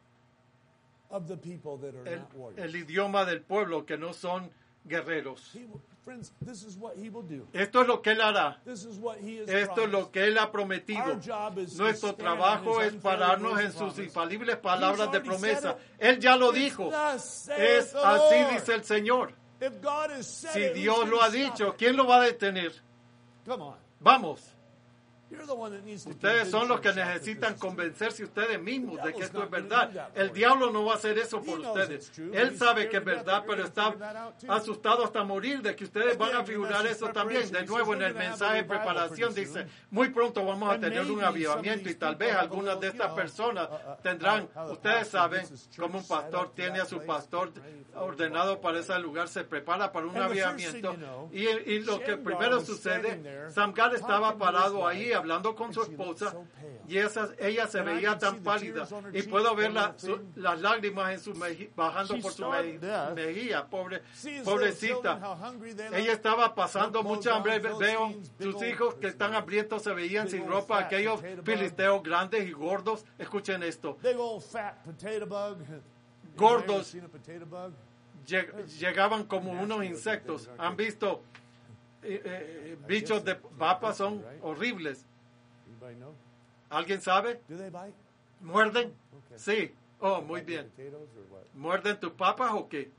of the people that are el, not warriors. el idioma del pueblo que no son guerreros. He will, friends, this is what he will do. Esto es lo que Él hará. This is what he has Esto es lo promised. que Él ha prometido. Our job is to Nuestro stand trabajo on es his pararnos unfailing en sus promise. infalibles palabras de He's already promesa. said it. Él ya lo It's dijo. thus saith Es the así Lord. dice el Señor. If God has said Si it, who's Dios gonna lo ha stop dicho, it? ¿quién lo va a detener? Come on. Vamos. You're the one that needs to Ustedes son los que convince yourself necesitan that this is convencerse ustedes mismos de que esto es The devil's not gonna verdad. do that for El you. diablo no va a hacer eso He por knows ustedes. it's true. Él He's sabe scared que es to death verdad, that pero you're está gonna figure that out too. asustado hasta morir de que ustedes van a Again, figurar the eso message también. De preparation, nuevo, he en says el we're gonna have a mensaje de revival preparación pretty dice, soon. muy pronto vamos a And tener un maybe some of avivamiento these y tal people vez have a algunas de little, estas you know, personas uh, uh, tendrán, how- how the ustedes pastor saben, gets his church como un set pastor up to tiene that a su place, pastor ready for ordenado revival. para ese lugar, se prepara para un And the first avivamiento. thing you know, Y, y lo que Shamgar primero was sucede, standing there Samgar estaba talking to his parado wife, ahí hablando con and su she looked esposa so pale. y esa, ella se And I veía could tan see the pálida tears on her y cheek, puedo ver the la- little su- thing. las lágrimas en su meji- bajando She por su starved me- to death. mejilla, pobre, See his little children, pobrecita. how hungry they Ella look. estaba pasando No mucha clothes hambre. on, Veo Philistines, big sus old- hijos que están hambrientos, se veían big sin old ropa, fat aquellos potato bug. filisteos grandes y gordos. Escuchen esto. Big old fat potato bug. Gordos. You ever seen a potato bug? Lleg- llegaban como unos insectos. ¿Han visto? Eh, eh, bichos de papas son horribles. Anybody know? ¿Alguien sabe? Do they bite? ¿Muerden? Okay. Sí. Oh, muy bien. Potatoes or what? ¿Muerden tus papas o qué?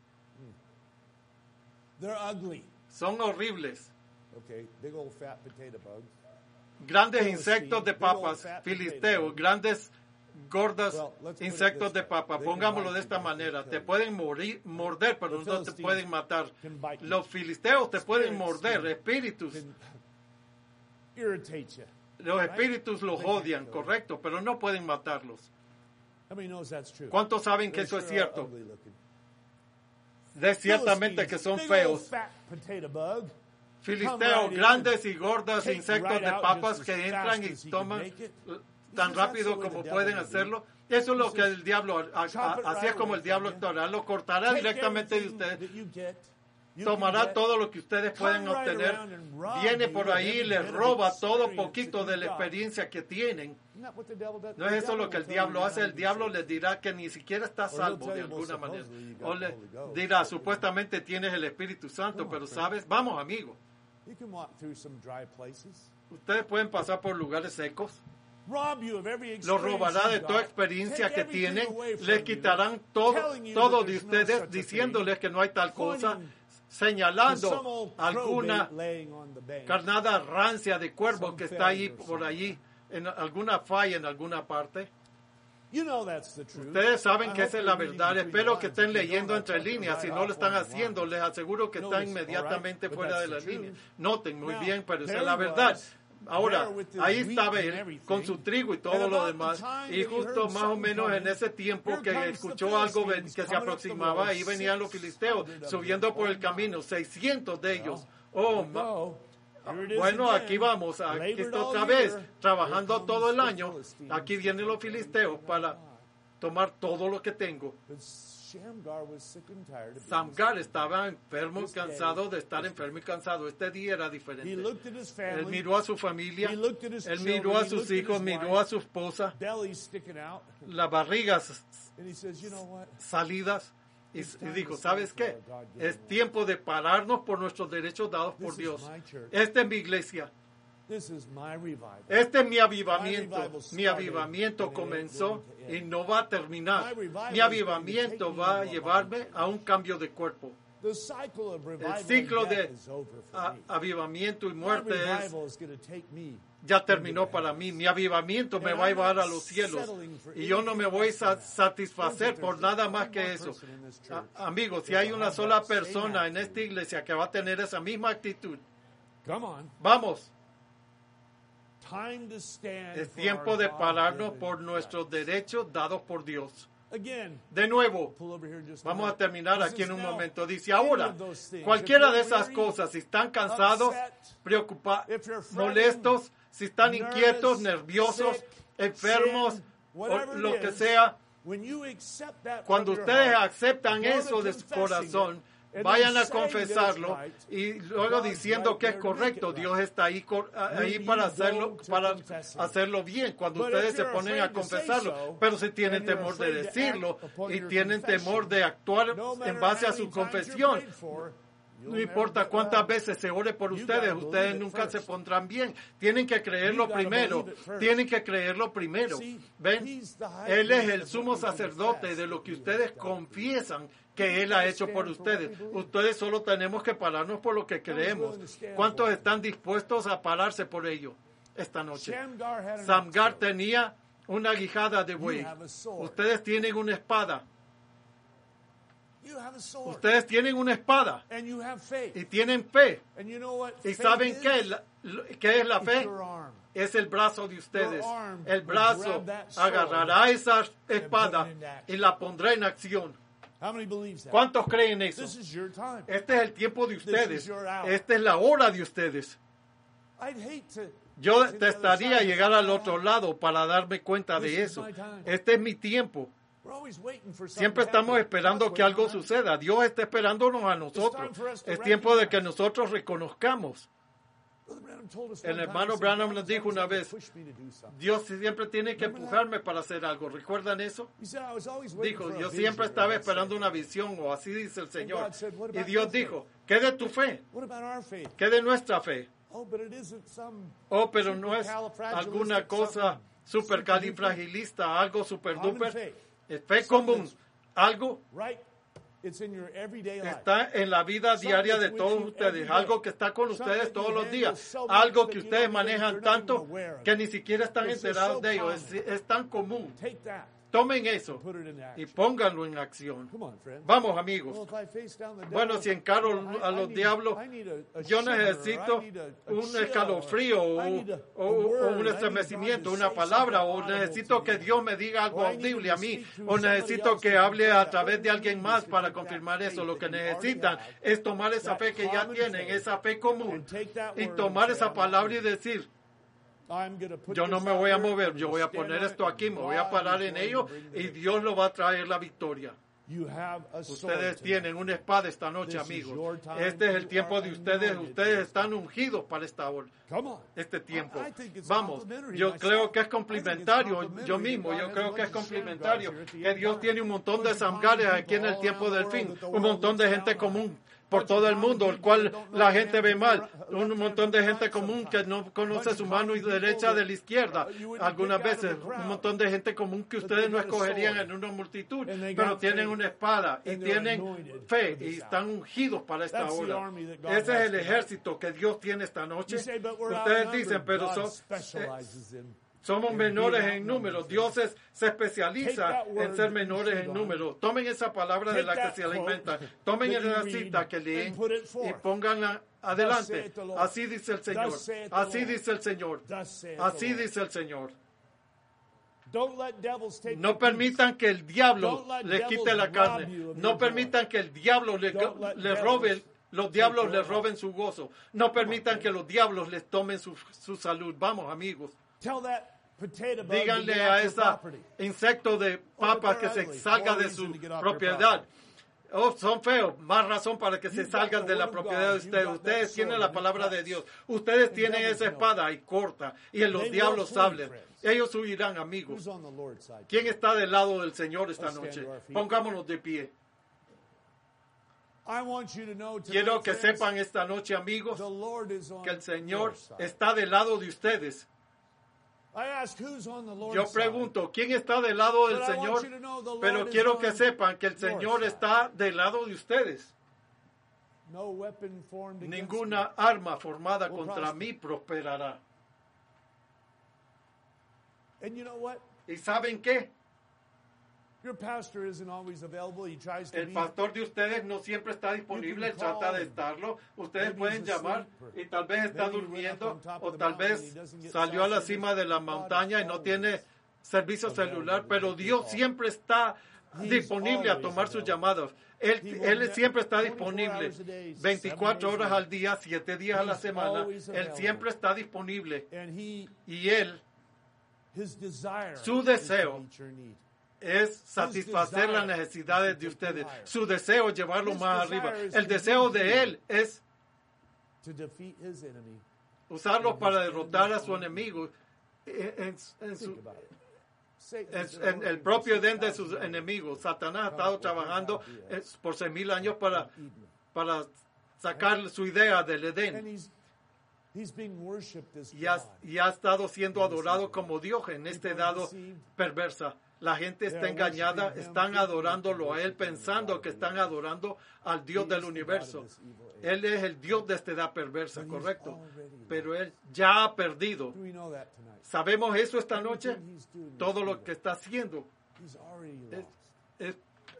They're ugly. Son horribles. Okay, big old fat potato bugs. Grandes Philistine, insectos de big old papas, fat filisteos, potato. grandes gordas, Well, let's put it insectos this de way. papa. They can Pongámoslo bite de you, esta but they manera. can't Te kill you. pueden morir, morder, pero The no te Philistines pueden matar. can bite you. Los filisteos te pueden Spirits morder, can- espíritus. Can irritate you. Los espíritus los They can't odian, kill you. correcto, pero no pueden matarlos. How many knows that's true? ¿Cuántos saben que They eso es sure are cierto? ugly looking. De ciertamente que son Philistines, big old feos. fat potato bug. Filisteos, grandes y gordas, take insectos right de out papas just que as entran fast y as he can toman make it. tan He says, rápido "That's the way como the pueden devil will hacerlo". Eso es lo He que says, el diablo, a- a- "Chop it así right es como el away diablo from you. actuará, lo cortará Take directamente de everything ustedes, that you get, you can tomará get, todo lo que ustedes pueden come right obtener, around and rob viene you por of ahí y every les bit of roba todo experience poquito that de la you've got. experiencia que tienen. Isn't that what the devil does? No es The eso devil lo que will el tell diablo you hace, you're el not diablo saved. les dirá que ni siquiera está he'll salvo tell de you, well, alguna manera. supposedly you got O the le Holy Ghost. dirá, supuestamente tienes el Espíritu Santo, Come on, pero friend. sabes, vamos amigo, You can walk through some dry places. ustedes pueden pasar por lugares secos, Rob you of every los experience robará de you've toda got, experiencia take que everything tienen, away from les you, quitarán todo, telling you todo that de there's no ustedes, such a diciéndoles que no hay tal cosa, Pointing to señalando some old alguna crowbait laying on the bank. carnada rancia de cuervo Some que está ahí failure por somewhere. allí, en alguna falla en alguna parte. You know that's the truth. Ustedes saben I que hope esa es you're la reading verdad. between Espero the que lines. estén If you leyendo don't, entre I'll tell you líneas. Si right no lo off están on the haciendo, line. les aseguro que Notice, están inmediatamente all right, fuera but de that's las the líneas. truth. Noten muy Now, bien, pero esa there es la he verdad. was, Ahora, there with his ahí wheat estaba and él everything. con su trigo y todo And lo about the demás. time Y that he justo heard más o something menos en coming, ese tiempo here que comes escuchó the algo ven- Philistines que se coming up the aproximaba, road, ahí venían los filisteos six hundred of subiendo them. por el Oh, camino, my. seiscientos de ellos. Well, Oh, here we ma- go. Here it is bueno, again. aquí vamos, aquí Labored está all otra year. vez, Here trabajando comes todo el the año. Philistines. Aquí vienen los filisteos para tomar todo lo que tengo. But Shamgar was sick and tired of being Samgar estaba enfermo y This day- cansado de estar enfermo y cansado. Este día era He diferente. looked at his Él family, miró a su familia, He looked at his él children, miró a he sus looked at hijos, his miró wife. a su esposa, belly sticking out, las barrigas and he says, you know what? salidas y, y dijo, ¿sabes qué? Es tiempo de pararnos por nuestros derechos dados por This is Dios. my church. Esta es mi iglesia. This is my revival. Este es mi avivamiento. My revival Mi started avivamiento and it ain't comenzó going to y end. no va a terminar. My revival Mi is avivamiento going to take va a me into a llevarme a un cambio de cuerpo. The cycle of revival El ciclo and de death is over for a- me. avivamiento y My muerte es, revival is going to take me. ya terminó para mí. Mi avivamiento me And va a I'm llevar not a los cielos. settling for Y yo no me anything voy a less than sa- that. satisfacer Don't por think nada there's más one que more eso. person in this A- church Amigos, si that hay will una have sola that same persona en attitude. esta iglesia que va a tener esa misma actitud, Come on. vamos, Time to stand es for tiempo our de God-given pararnos por rights. nuestros derechos dados por Dios. Again, De nuevo, pull over here just a vamos a minute. terminar This aquí is en un now momento. Dice, any ahora, of those things. cualquiera If de you're esas weary, cosas, si están cansados, upset, preocupados, if you're fretting, molestos, si están inquietos, nervous, nerviosos, sick, enfermos, sin, o whatever lo it que is, sea, when you accept that cuando from your ustedes heart, aceptan go to eso de su confessing corazón, it, and vayan then a saying that it's confesarlo right, y luego God's diciendo right que es there to make correcto. it right. Dios está ahí, cor- ahí When para you hacerlo, go to para confessing. hacerlo bien. Cuando But ustedes if se you're ponen afraid a to say confesarlo, so, pero si tienen and you're temor de afraid to decirlo act upon y your tienen confession, temor de actuar no matter en base a how su many times you're confesión, prayed for, you'll no never importa get cuántas well. veces se ore por You ustedes, gotta ustedes believe it nunca se first. pondrán bien. Tienen que creerlo You gotta primero. believe it first. Tienen que creerlo primero. See, ¿Ven? he's the high Él es priest el of sumo what we sacerdote confess de lo that que he ustedes has done. confiesan que Él ha hecho por ustedes. Ustedes solo tenemos que pararnos por lo que creemos. ¿Cuántos están dispuestos a pararse por ello esta noche? Shamgar had an Samgar axe. tenía una guijada de buey. You have a sword. Ustedes tienen una espada. You have a sword. Ustedes tienen una espada And you have faith. y tienen fe. And you know what ¿Y faith saben is? qué? La- lo- ¿Qué es la It's fe? your arm. Es el brazo de ustedes. Your arm El will brazo grab that sword agarrará esa espada put it into action. y la pondrá en acción. How many believes that? ¿Cuántos creen eso? This is your time. Este es el tiempo de is ustedes. your hour. Esta es la hora de ustedes. I'd hate to Yo sit the other testaría side llegar and al say, otro lado para darme cuenta This de is eso. my time. Este es mi tiempo. We're always waiting for something Siempre to estamos happen. esperando God's que algo waiting on us. suceda. Dios está esperándonos a nosotros. Es tiempo de que nosotros reconozcamos. Brother Branham told us El one time, hermano he said, Branham God nos is dijo always una trying vez, to push me to do something. Dios siempre tiene que Remember empujarme para hacer algo. ¿Recuerdan eso? He said, I was always waiting Dijo, for a yo vision, siempre or estaba God esperando said. una visión, o así dice el Señor. God said, "What Y about Dios your dijo, ¿qué de tu fe? What about our faith? ¿Qué de nuestra fe? Oh, but it isn't some Oh, pero no es alguna cosa supercalifragilista, algo super Common duper. faith. Es fe común, algo right It's in your everyday life. Está en la vida diaria de todos ustedes, algo que está con ustedes todos los días, algo que ustedes manejan tanto que ni siquiera están enterados de ello, es, es tan común. Take that. Tomen eso Put it into y action. pónganlo en acción. Come on, friends. Vamos, amigos. Well, if I face down the devil, Bueno, si encaro I- a I los need- diablos, I need a- a yo shiver, necesito I need a- a un chill, escalofrío o, I need a- o- a o word, un I need estremecimiento, God to una say palabra, o something audible necesito to que me. Dios me diga algo Or I need audible to a mí, speak to o somebody necesito else que to hable confirm a that. través What de you alguien need más is to para take that confirmar faith eso. Lo que that you already necesitan have, es tomar esa that fe que ya common tienen, faith, esa fe común, and take that y word tomar and say, esa "I'm palabra y not decir, I'm gonna put yo no this me out voy a there, mover, I'm yo gonna voy a stand poner on it, esto aquí, and me voy a God parar is en going ello to bring the y victory." Dios lo va a traer la victoria. You have a sword Ustedes tonight. tienen una espada esta noche, This is amigos. your time. Este es el You tiempo are de ustedes. anointed. Ustedes están ungidos para esta hora, Come on. este tiempo. I- I think it's Vamos, complimentary yo myself. creo que es I think it's complementario. complimentary Yo that mismo, God yo has creo a que es bunch of sham complementario. gods here at the Que end Dios time. tiene un montón de Bunch of samgares common aquí en el people tiempo all del around the fin. world that the Un world montón de looks gente down on. común por Bunch todo of el mundo, common el cual people that don't know la their gente hand ve from mal. their Un left montón hand de from gente their right común que no sometimes. conoce Bunch su of mano y common people derecha de that, la izquierda. uh, you wouldn't Algunas pick out of veces, a crowd. un montón de gente común que But ustedes they no got a escogerían sword. en una multitud, And they pero got tienen faith. una espada y And they're tienen anointed fe for y this están ungidos para esta That's the hora. army that God Ese es has el tonight. ejército que Dios tiene esta noche. You say, "But we're Ustedes outnumbered." dicen, pero God son, eh, specializes in- somos in menores being en número. outnumbered. Dios es- se Take especializa that word en ser that you menores feed en on. número. Tomen esa palabra de Take la que that se quote alimentan. Tomen that you esa read cita que leen and put it y forth. pónganla adelante. saith the Lord. Así dice el Señor. Thus saith the Así Lord. dice el Señor. Thus saith the Así Lord. dice el Señor. Don't let devils take No your peace. permitan que el diablo Don't let le devils quite la rob carne. you of No your permitan joy. que el diablo le, Don't let le devils robe, los diablos take le your roben su gozo. No permitan que los diablos les tomen su, su salud. Vamos, amigos. Tell that potato bug to Díganle get a off your ese property. insecto de papas que se salga de su propiedad. Oh, son feos. Más razón para que se salgan de la propiedad de ustedes. Ustedes tienen la palabra de Dios. Ustedes tienen esa espada y corta. Y en los diablos hablen. Ellos huirán, amigos. Who's on the Lord's side? ¿Quién está del lado del Señor esta Let's stand noche? to our feet. Pongámonos de pie. I want you to know tonight, Quiero que friends, sepan esta noche, amigos, the Lord is on que el Señor your side. está del lado de ustedes. I ask who's on the Lord's Yo side. pregunto, ¿quién está del lado del But I want Señor? you to know the Lord Pero is quiero on que sepan que el your Señor side. está del lado de ustedes. No weapon formed against Ninguna arma formada Will contra prosper. mí prosperará. me. And you know what? ¿Y saben qué? Your pastor isn't always available. He tries to El be. pastor de ustedes no siempre está disponible, él trata de estarlo. Ustedes Maybe pueden he's llamar asleep, y tal vez está maybe he went up durmiendo on top of o the tal mountain vez and he doesn't get salió a la cell cima de la service. montaña y no God is tiene servicio available celular, to pero take Dios your siempre está He's disponible a always tomar sus available. llamadas. Él, He will él ne- siempre está twenty-four disponible hours a day, veinticuatro seven days horas a al día, siete días a la He's semana. always Él available. siempre está disponible And he, y Él his desire Su is to deseo meet your need. es satisfacer las necesidades de ustedes. Su deseo es llevarlo His más desire arriba. is El to deseo defeat de you. Él es To defeat his enemy. usarlo para derrotar a su enemigo en, en- en su- Think about it. Satan en, has been en el working propio for Edén de six sus thousand years. enemigos. Satanás ha estado trabajando eh, por seis mil años para, Eden. para sacar su idea del And Edén. he's, he's being worshipped as Y ha, God. y ha estado siendo adorado como Dios en este dado perversa. La gente está engañada, están adorándolo a Él pensando que están adorando al Dios del universo. Él es el Dios de esta edad perversa, correcto. Pero Él ya ha perdido. Do we know that tonight? ¿Sabemos eso esta noche? Everything he's doing is Todo lo evil. que está haciendo He's already es, lost. es-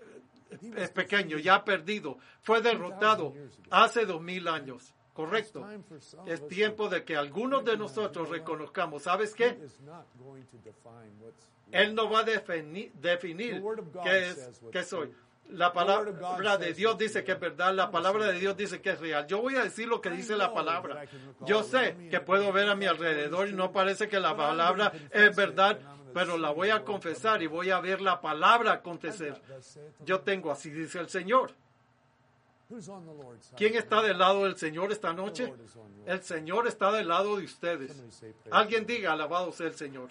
es pequeño, ya ha perdido. Fue derrotado hace dos mil años, correcto. Es tiempo de que algunos de nosotros reconozcamos, ¿sabes qué? He is not going to define what's Él no va a defini- definir qué es, qué soy. La palabra de Dios dice que es verdad, la palabra de Dios dice que es real. Yo voy a decir lo que dice la palabra. Yo sé que puedo ver a mi alrededor y no parece que la palabra es verdad, pero la voy a confesar y voy a ver la palabra acontecer. Yo tengo, así dice el Señor. Who's on the Lord's side? ¿Quién está del lado del Señor esta noche? El Señor está del lado de ustedes. Alguien diga, alabado sea el Señor.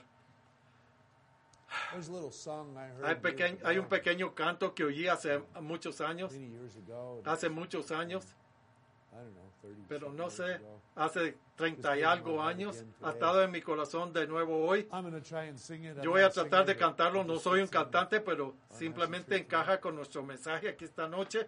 There's a little song I heard Hay, peque- years hay un ago, pequeño canto que oí hace muchos años, many years ago. hace muchos años, I don't know, thirty pero something no years sé, ago. hace treinta y algo años, ha estado en mi corazón de nuevo hoy. I'm going to try and sing it. I'm Yo voy a not tratar de singing it, cantarlo, it no just soy un fits in. cantante, pero simplemente encaja con nuestro mensaje aquí esta noche.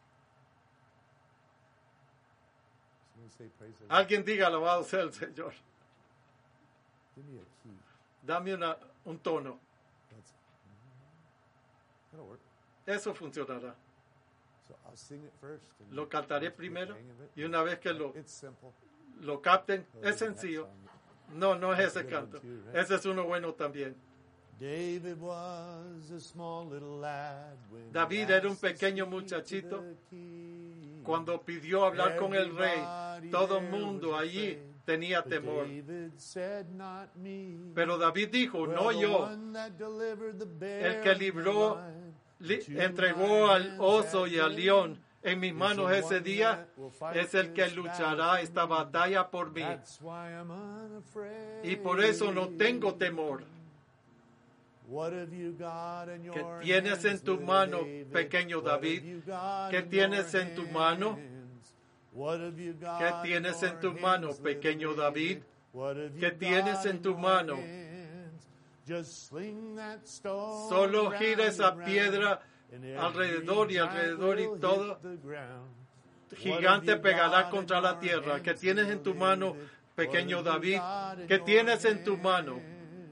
Somebody say, praise the Lord. Alguien diga, alabado sea el Señor. Give me a key. Dame una, un tono. That's, that'll work. Eso funcionará. So I'll sing it first. and Lo cantaré once you get primero the hang of it, y una vez que lo, it's simple. lo capten, Other es than that sencillo. song. No, no es That's a ese good one canto. too, right? Ese es uno bueno también. David was a small little lad when he David era un asked to pequeño speak muchachito. to the king. Cuando pidió hablar con el rey, Everybody todo el there mundo was allí afraid. tenía But temor. David said, "Not me." Pero David dijo, Well, no the yo, one that delivered the bear el que and the libró, lion li- into entregó my al hands oso that y al day león en mis is manos the ese one día, that will fight es el que this luchará battle esta for me. batalla por mí. That's why I'm unafraid. Y por eso no tengo temor. What have you got in your ¿Qué tienes en hands, tu little mano, David? pequeño What have David? you got ¿Qué in tienes your en tu mano? hands? What have you got ¿Qué tienes in en tu your mano, hands, little pequeño David? What have ¿Qué you tienes got en in tu your mano? hands? Just sling that stone Solo round gira esa and round, piedra and every alrededor y giant alrededor y will hit todo the ground. gigante pegará contra la tierra. ¿Qué tienes en tu mano, pequeño David? ¿Qué tienes en tu mano?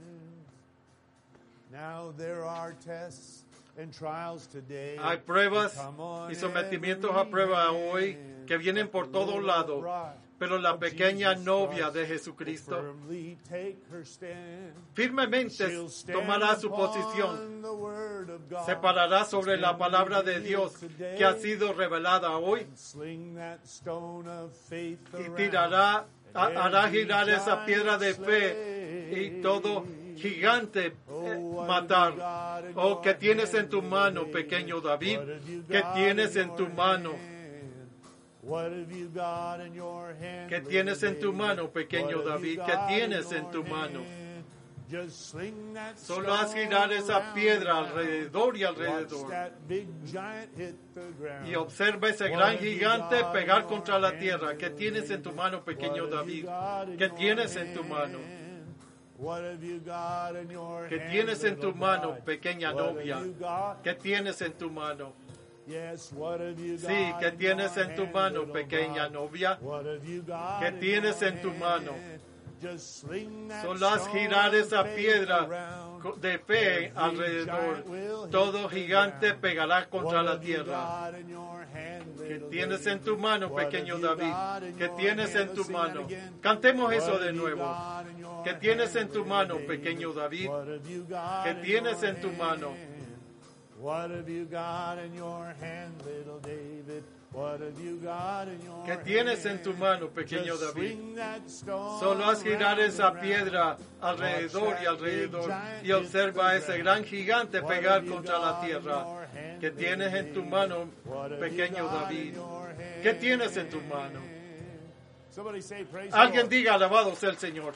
Now there are tests and trials today. Hay pruebas that come on y sometimientos a every prueba hand, hoy que vienen por but the todos little lados. bride Pero la of pequeña Jesus novia Christ de will Jesucristo firmly take her stand. firmemente She'll stand tomará su upon posición, the word of God, se parará sobre la that's been palabra de revealed Dios today, que ha sido revelada hoy and sling that stone of faith y around, tirará, ha- and hará every girar esa piedra de giant fe slay. y todo gigante Oh, eh, what matar. have you got in Oh, your ¿qué tienes en hand, tu little mano, David? pequeño David? What have you ¿Qué got tienes in en tu your mano? hand? What have you got in your hand, ¿Qué little tienes en tu David? mano, pequeño What have David? you ¿Qué got tienes in en tu your mano? hand? Just sling that Solo haz stone girar esa around piedra and round. alrededor y Watch alrededor. that big giant hit the ground. Y observa ese What gran have you gigante got pegar in contra your la hand, tierra. ¿Qué little tienes en tu David? mano, pequeño What have David? you got in ¿Qué your tienes en tu mano? hand? What have you got in your ¿Qué hand, tienes en tu little mano, bride? pequeña What have novia? you got? ¿Qué tienes en tu mano? Yes, what have you got Sí, ¿qué in tienes your en tu hand, mano, little pequeña bride? novia? What have you got ¿Qué in tienes your en tu hand? mano? Just sling that Solo haz stone girar esa of faith piedra around. co- de fe Every alrededor. giant will hit Todo the gigante ground. pegará contra What la have you tierra. got in your hand, ¿Qué little tienes David? en tu mano, What pequeño have you David? got in ¿Qué your tienes hand? en tu Let's sing that mano? again. Cantemos What eso have de you nuevo. got in your ¿Qué tienes en hand, tu little mano, David? pequeño David? What have you got ¿Qué in tienes your en tu mano? hand? What have you got in your hand, little David? What have you got in your ¿Qué tienes en tu hand? mano, pequeño Just David? swing that stone Solo haz girar round esa and piedra round. alrededor Watch y that alrededor big giant y observa hit the ese ground. gran gigante What pegar have you contra la got in tierra. your hand, ¿Qué little tienes en tu David? mano, What have you pequeño got in David? your hand? ¿Qué tienes en tu mano? Somebody say, praise the Alguien Lord. diga, alabado sea el Señor.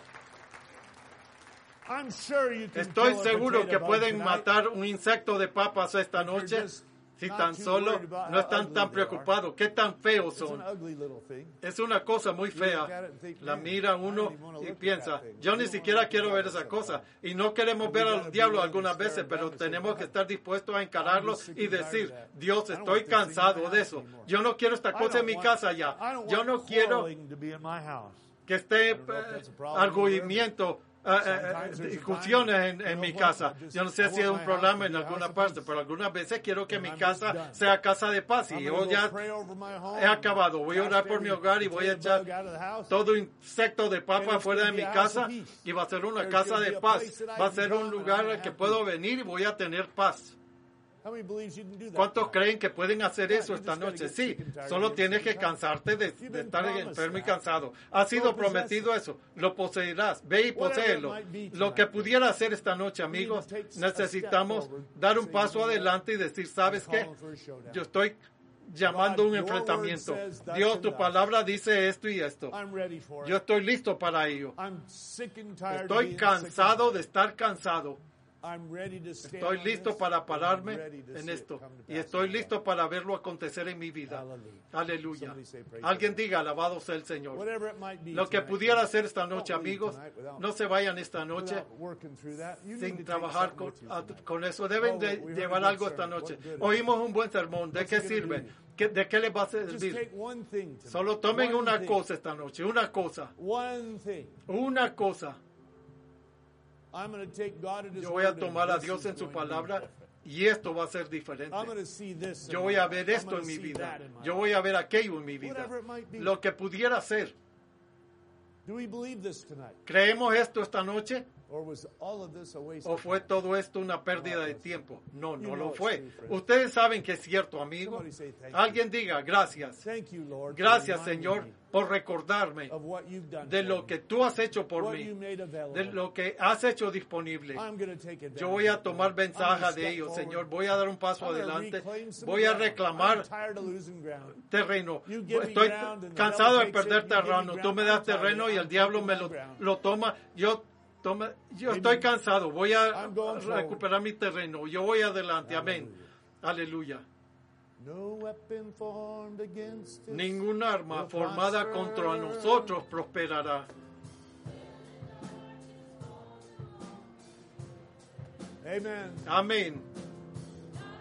I'm sure you can Estoy kill a seguro potato que bug pueden tonight. matar un insecto de papas esta If you're noche just si not tan too solo worried about no how están ugly tan they are. preocupados. ¿Qué tan feos It's an son? ugly little thing. Es una cosa muy You look fea. at it and think, La "Man, mira I don't uno even wanna y look at piensa, that thing." yo You ni don't siquiera wanna quiero look ver at esa that cosa. thing. Y no queremos And ver we al gotta be diablo willing to algunas stare veces, it pero down and say, tenemos que "God, estar dispuestos a encararlo I'm sick y and tired decir, of that. Dios, I don't estoy want this thing in cansado my de house eso. anymore. Yo no quiero esta I cosa en don't mi want- casa ya. I don't Yo want no quiero quarreling to be in my house. que esté I don't know if eh, that's a problem arguimiento, eh, eh, Sometimes there's a discusiones time, en, you en know mi what, casa. I just- Yo no I sé si es want un my problema house en to be a alguna house of parte, peace. pero algunas veces quiero que And mi I'm casa just done. sea casa de paz. I'm Y gonna yo go ya pray over my home, he acabado. Voy a orar cast por mi every hogar y voy a potato echar bug out of the house. todo insecto de And papa it's fuera de gonna mi be a house casa of peace. y va a ser una There's casa gonna de be a paz. place that I Va a can ser come un and lugar I'm al que happy. puedo venir y voy a tener paz. How many believes you can do that ¿Cuántos tonight? creen que pueden hacer Yeah, eso you esta just gotta noche? get Sí, sick and tired solo of tienes it que sometimes. cansarte de, You've de been estar promised enfermo y that. cansado. Ha sido Go possess prometido it. eso. Lo poseerás. Ve y Whatever it poséelo. might be Lo que tonight. pudiera hacer esta noche, amigos, take a necesitamos step forward, dar un say, paso "You know what? adelante y decir, ¿sabes I'm qué? calling for a showdown. Yo estoy llamando God, un your word enfrentamiento. says thus Dios, and tu thus. palabra dice esto y esto. I'm ready for Yo it. estoy listo para ello. I'm sick and tired of Estoy being cansado sick de estar cansado. and I'm ready to stand Estoy on listo this, para and I'm pararme ready to en see it esto. come to Y pass estoy in my listo life. para verlo acontecer en mi vida. Hallelujah. Aleluya. Somebody say, praise Alguien the diga, alabado sea el Señor. Whatever it might be Lo que tonight, pudiera hacer esta don't noche, leave amigos, tonight without- no se vayan esta noche without working through that. You need sin to take trabajar something con, with you a- tonight. con eso. Deben Oh, de we heard llevar a good algo esta sermon. noche. What good is Oímos un buen sermón. ¿De What's qué it gonna sirve? do? ¿Qué- ¿De qué les va a Just servir? take one thing tonight. Solo tomen One una thing. cosa esta noche. Una cosa. One thing. Una cosa. I'm going to take God at His Yo voy a word, tomar and a this Dios is en su going to be palabra different. y esto va a ser diferente. I'm going to see this in Yo my voy a life. ver I'm esto gonna en mi see vida. that in my Yo life. voy a ver aquello en mi vida. Whatever it might be. Lo que pudiera ser. Do we believe this tonight? ¿Creemos esto esta noche? Or was all of this a waste ¿O of fue time? todo esto una pérdida de tiempo? No, You no know lo it's fue. true, friend. Ustedes saben que es cierto, amigo. Somebody say thank you. Alguien diga, gracias. Thank you, Lord, for Gracias, reminding Señor, me por recordarme of what you've done de for lo me, que tú has hecho por what mí, you made available. de lo que has hecho disponible. I'm gonna take advantage Yo voy a of tomar that. I'm ventaja gonna de step ello, forward. Señor. Voy a dar un paso I'm gonna adelante. reclaim some Voy a ground. reclamar I'm tired of losing ground. terreno. You give me Estoy ground and the cansado de devil takes perder it. You give me terreno. Tú ground. me das I'm tired of terreno it. y el I'm diablo taking me my lo, ground. lo toma. Yo, toma, yo Amen. estoy cansado. Voy a I'm going forward. recuperar mi terreno. Yo voy adelante. Amén. Aleluya. No weapon formed against us Ningún arma will formada prosper. contra nosotros prosperará. Amen. Amén.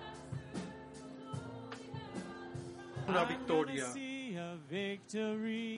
Una victoria. I'm gonna see a victory.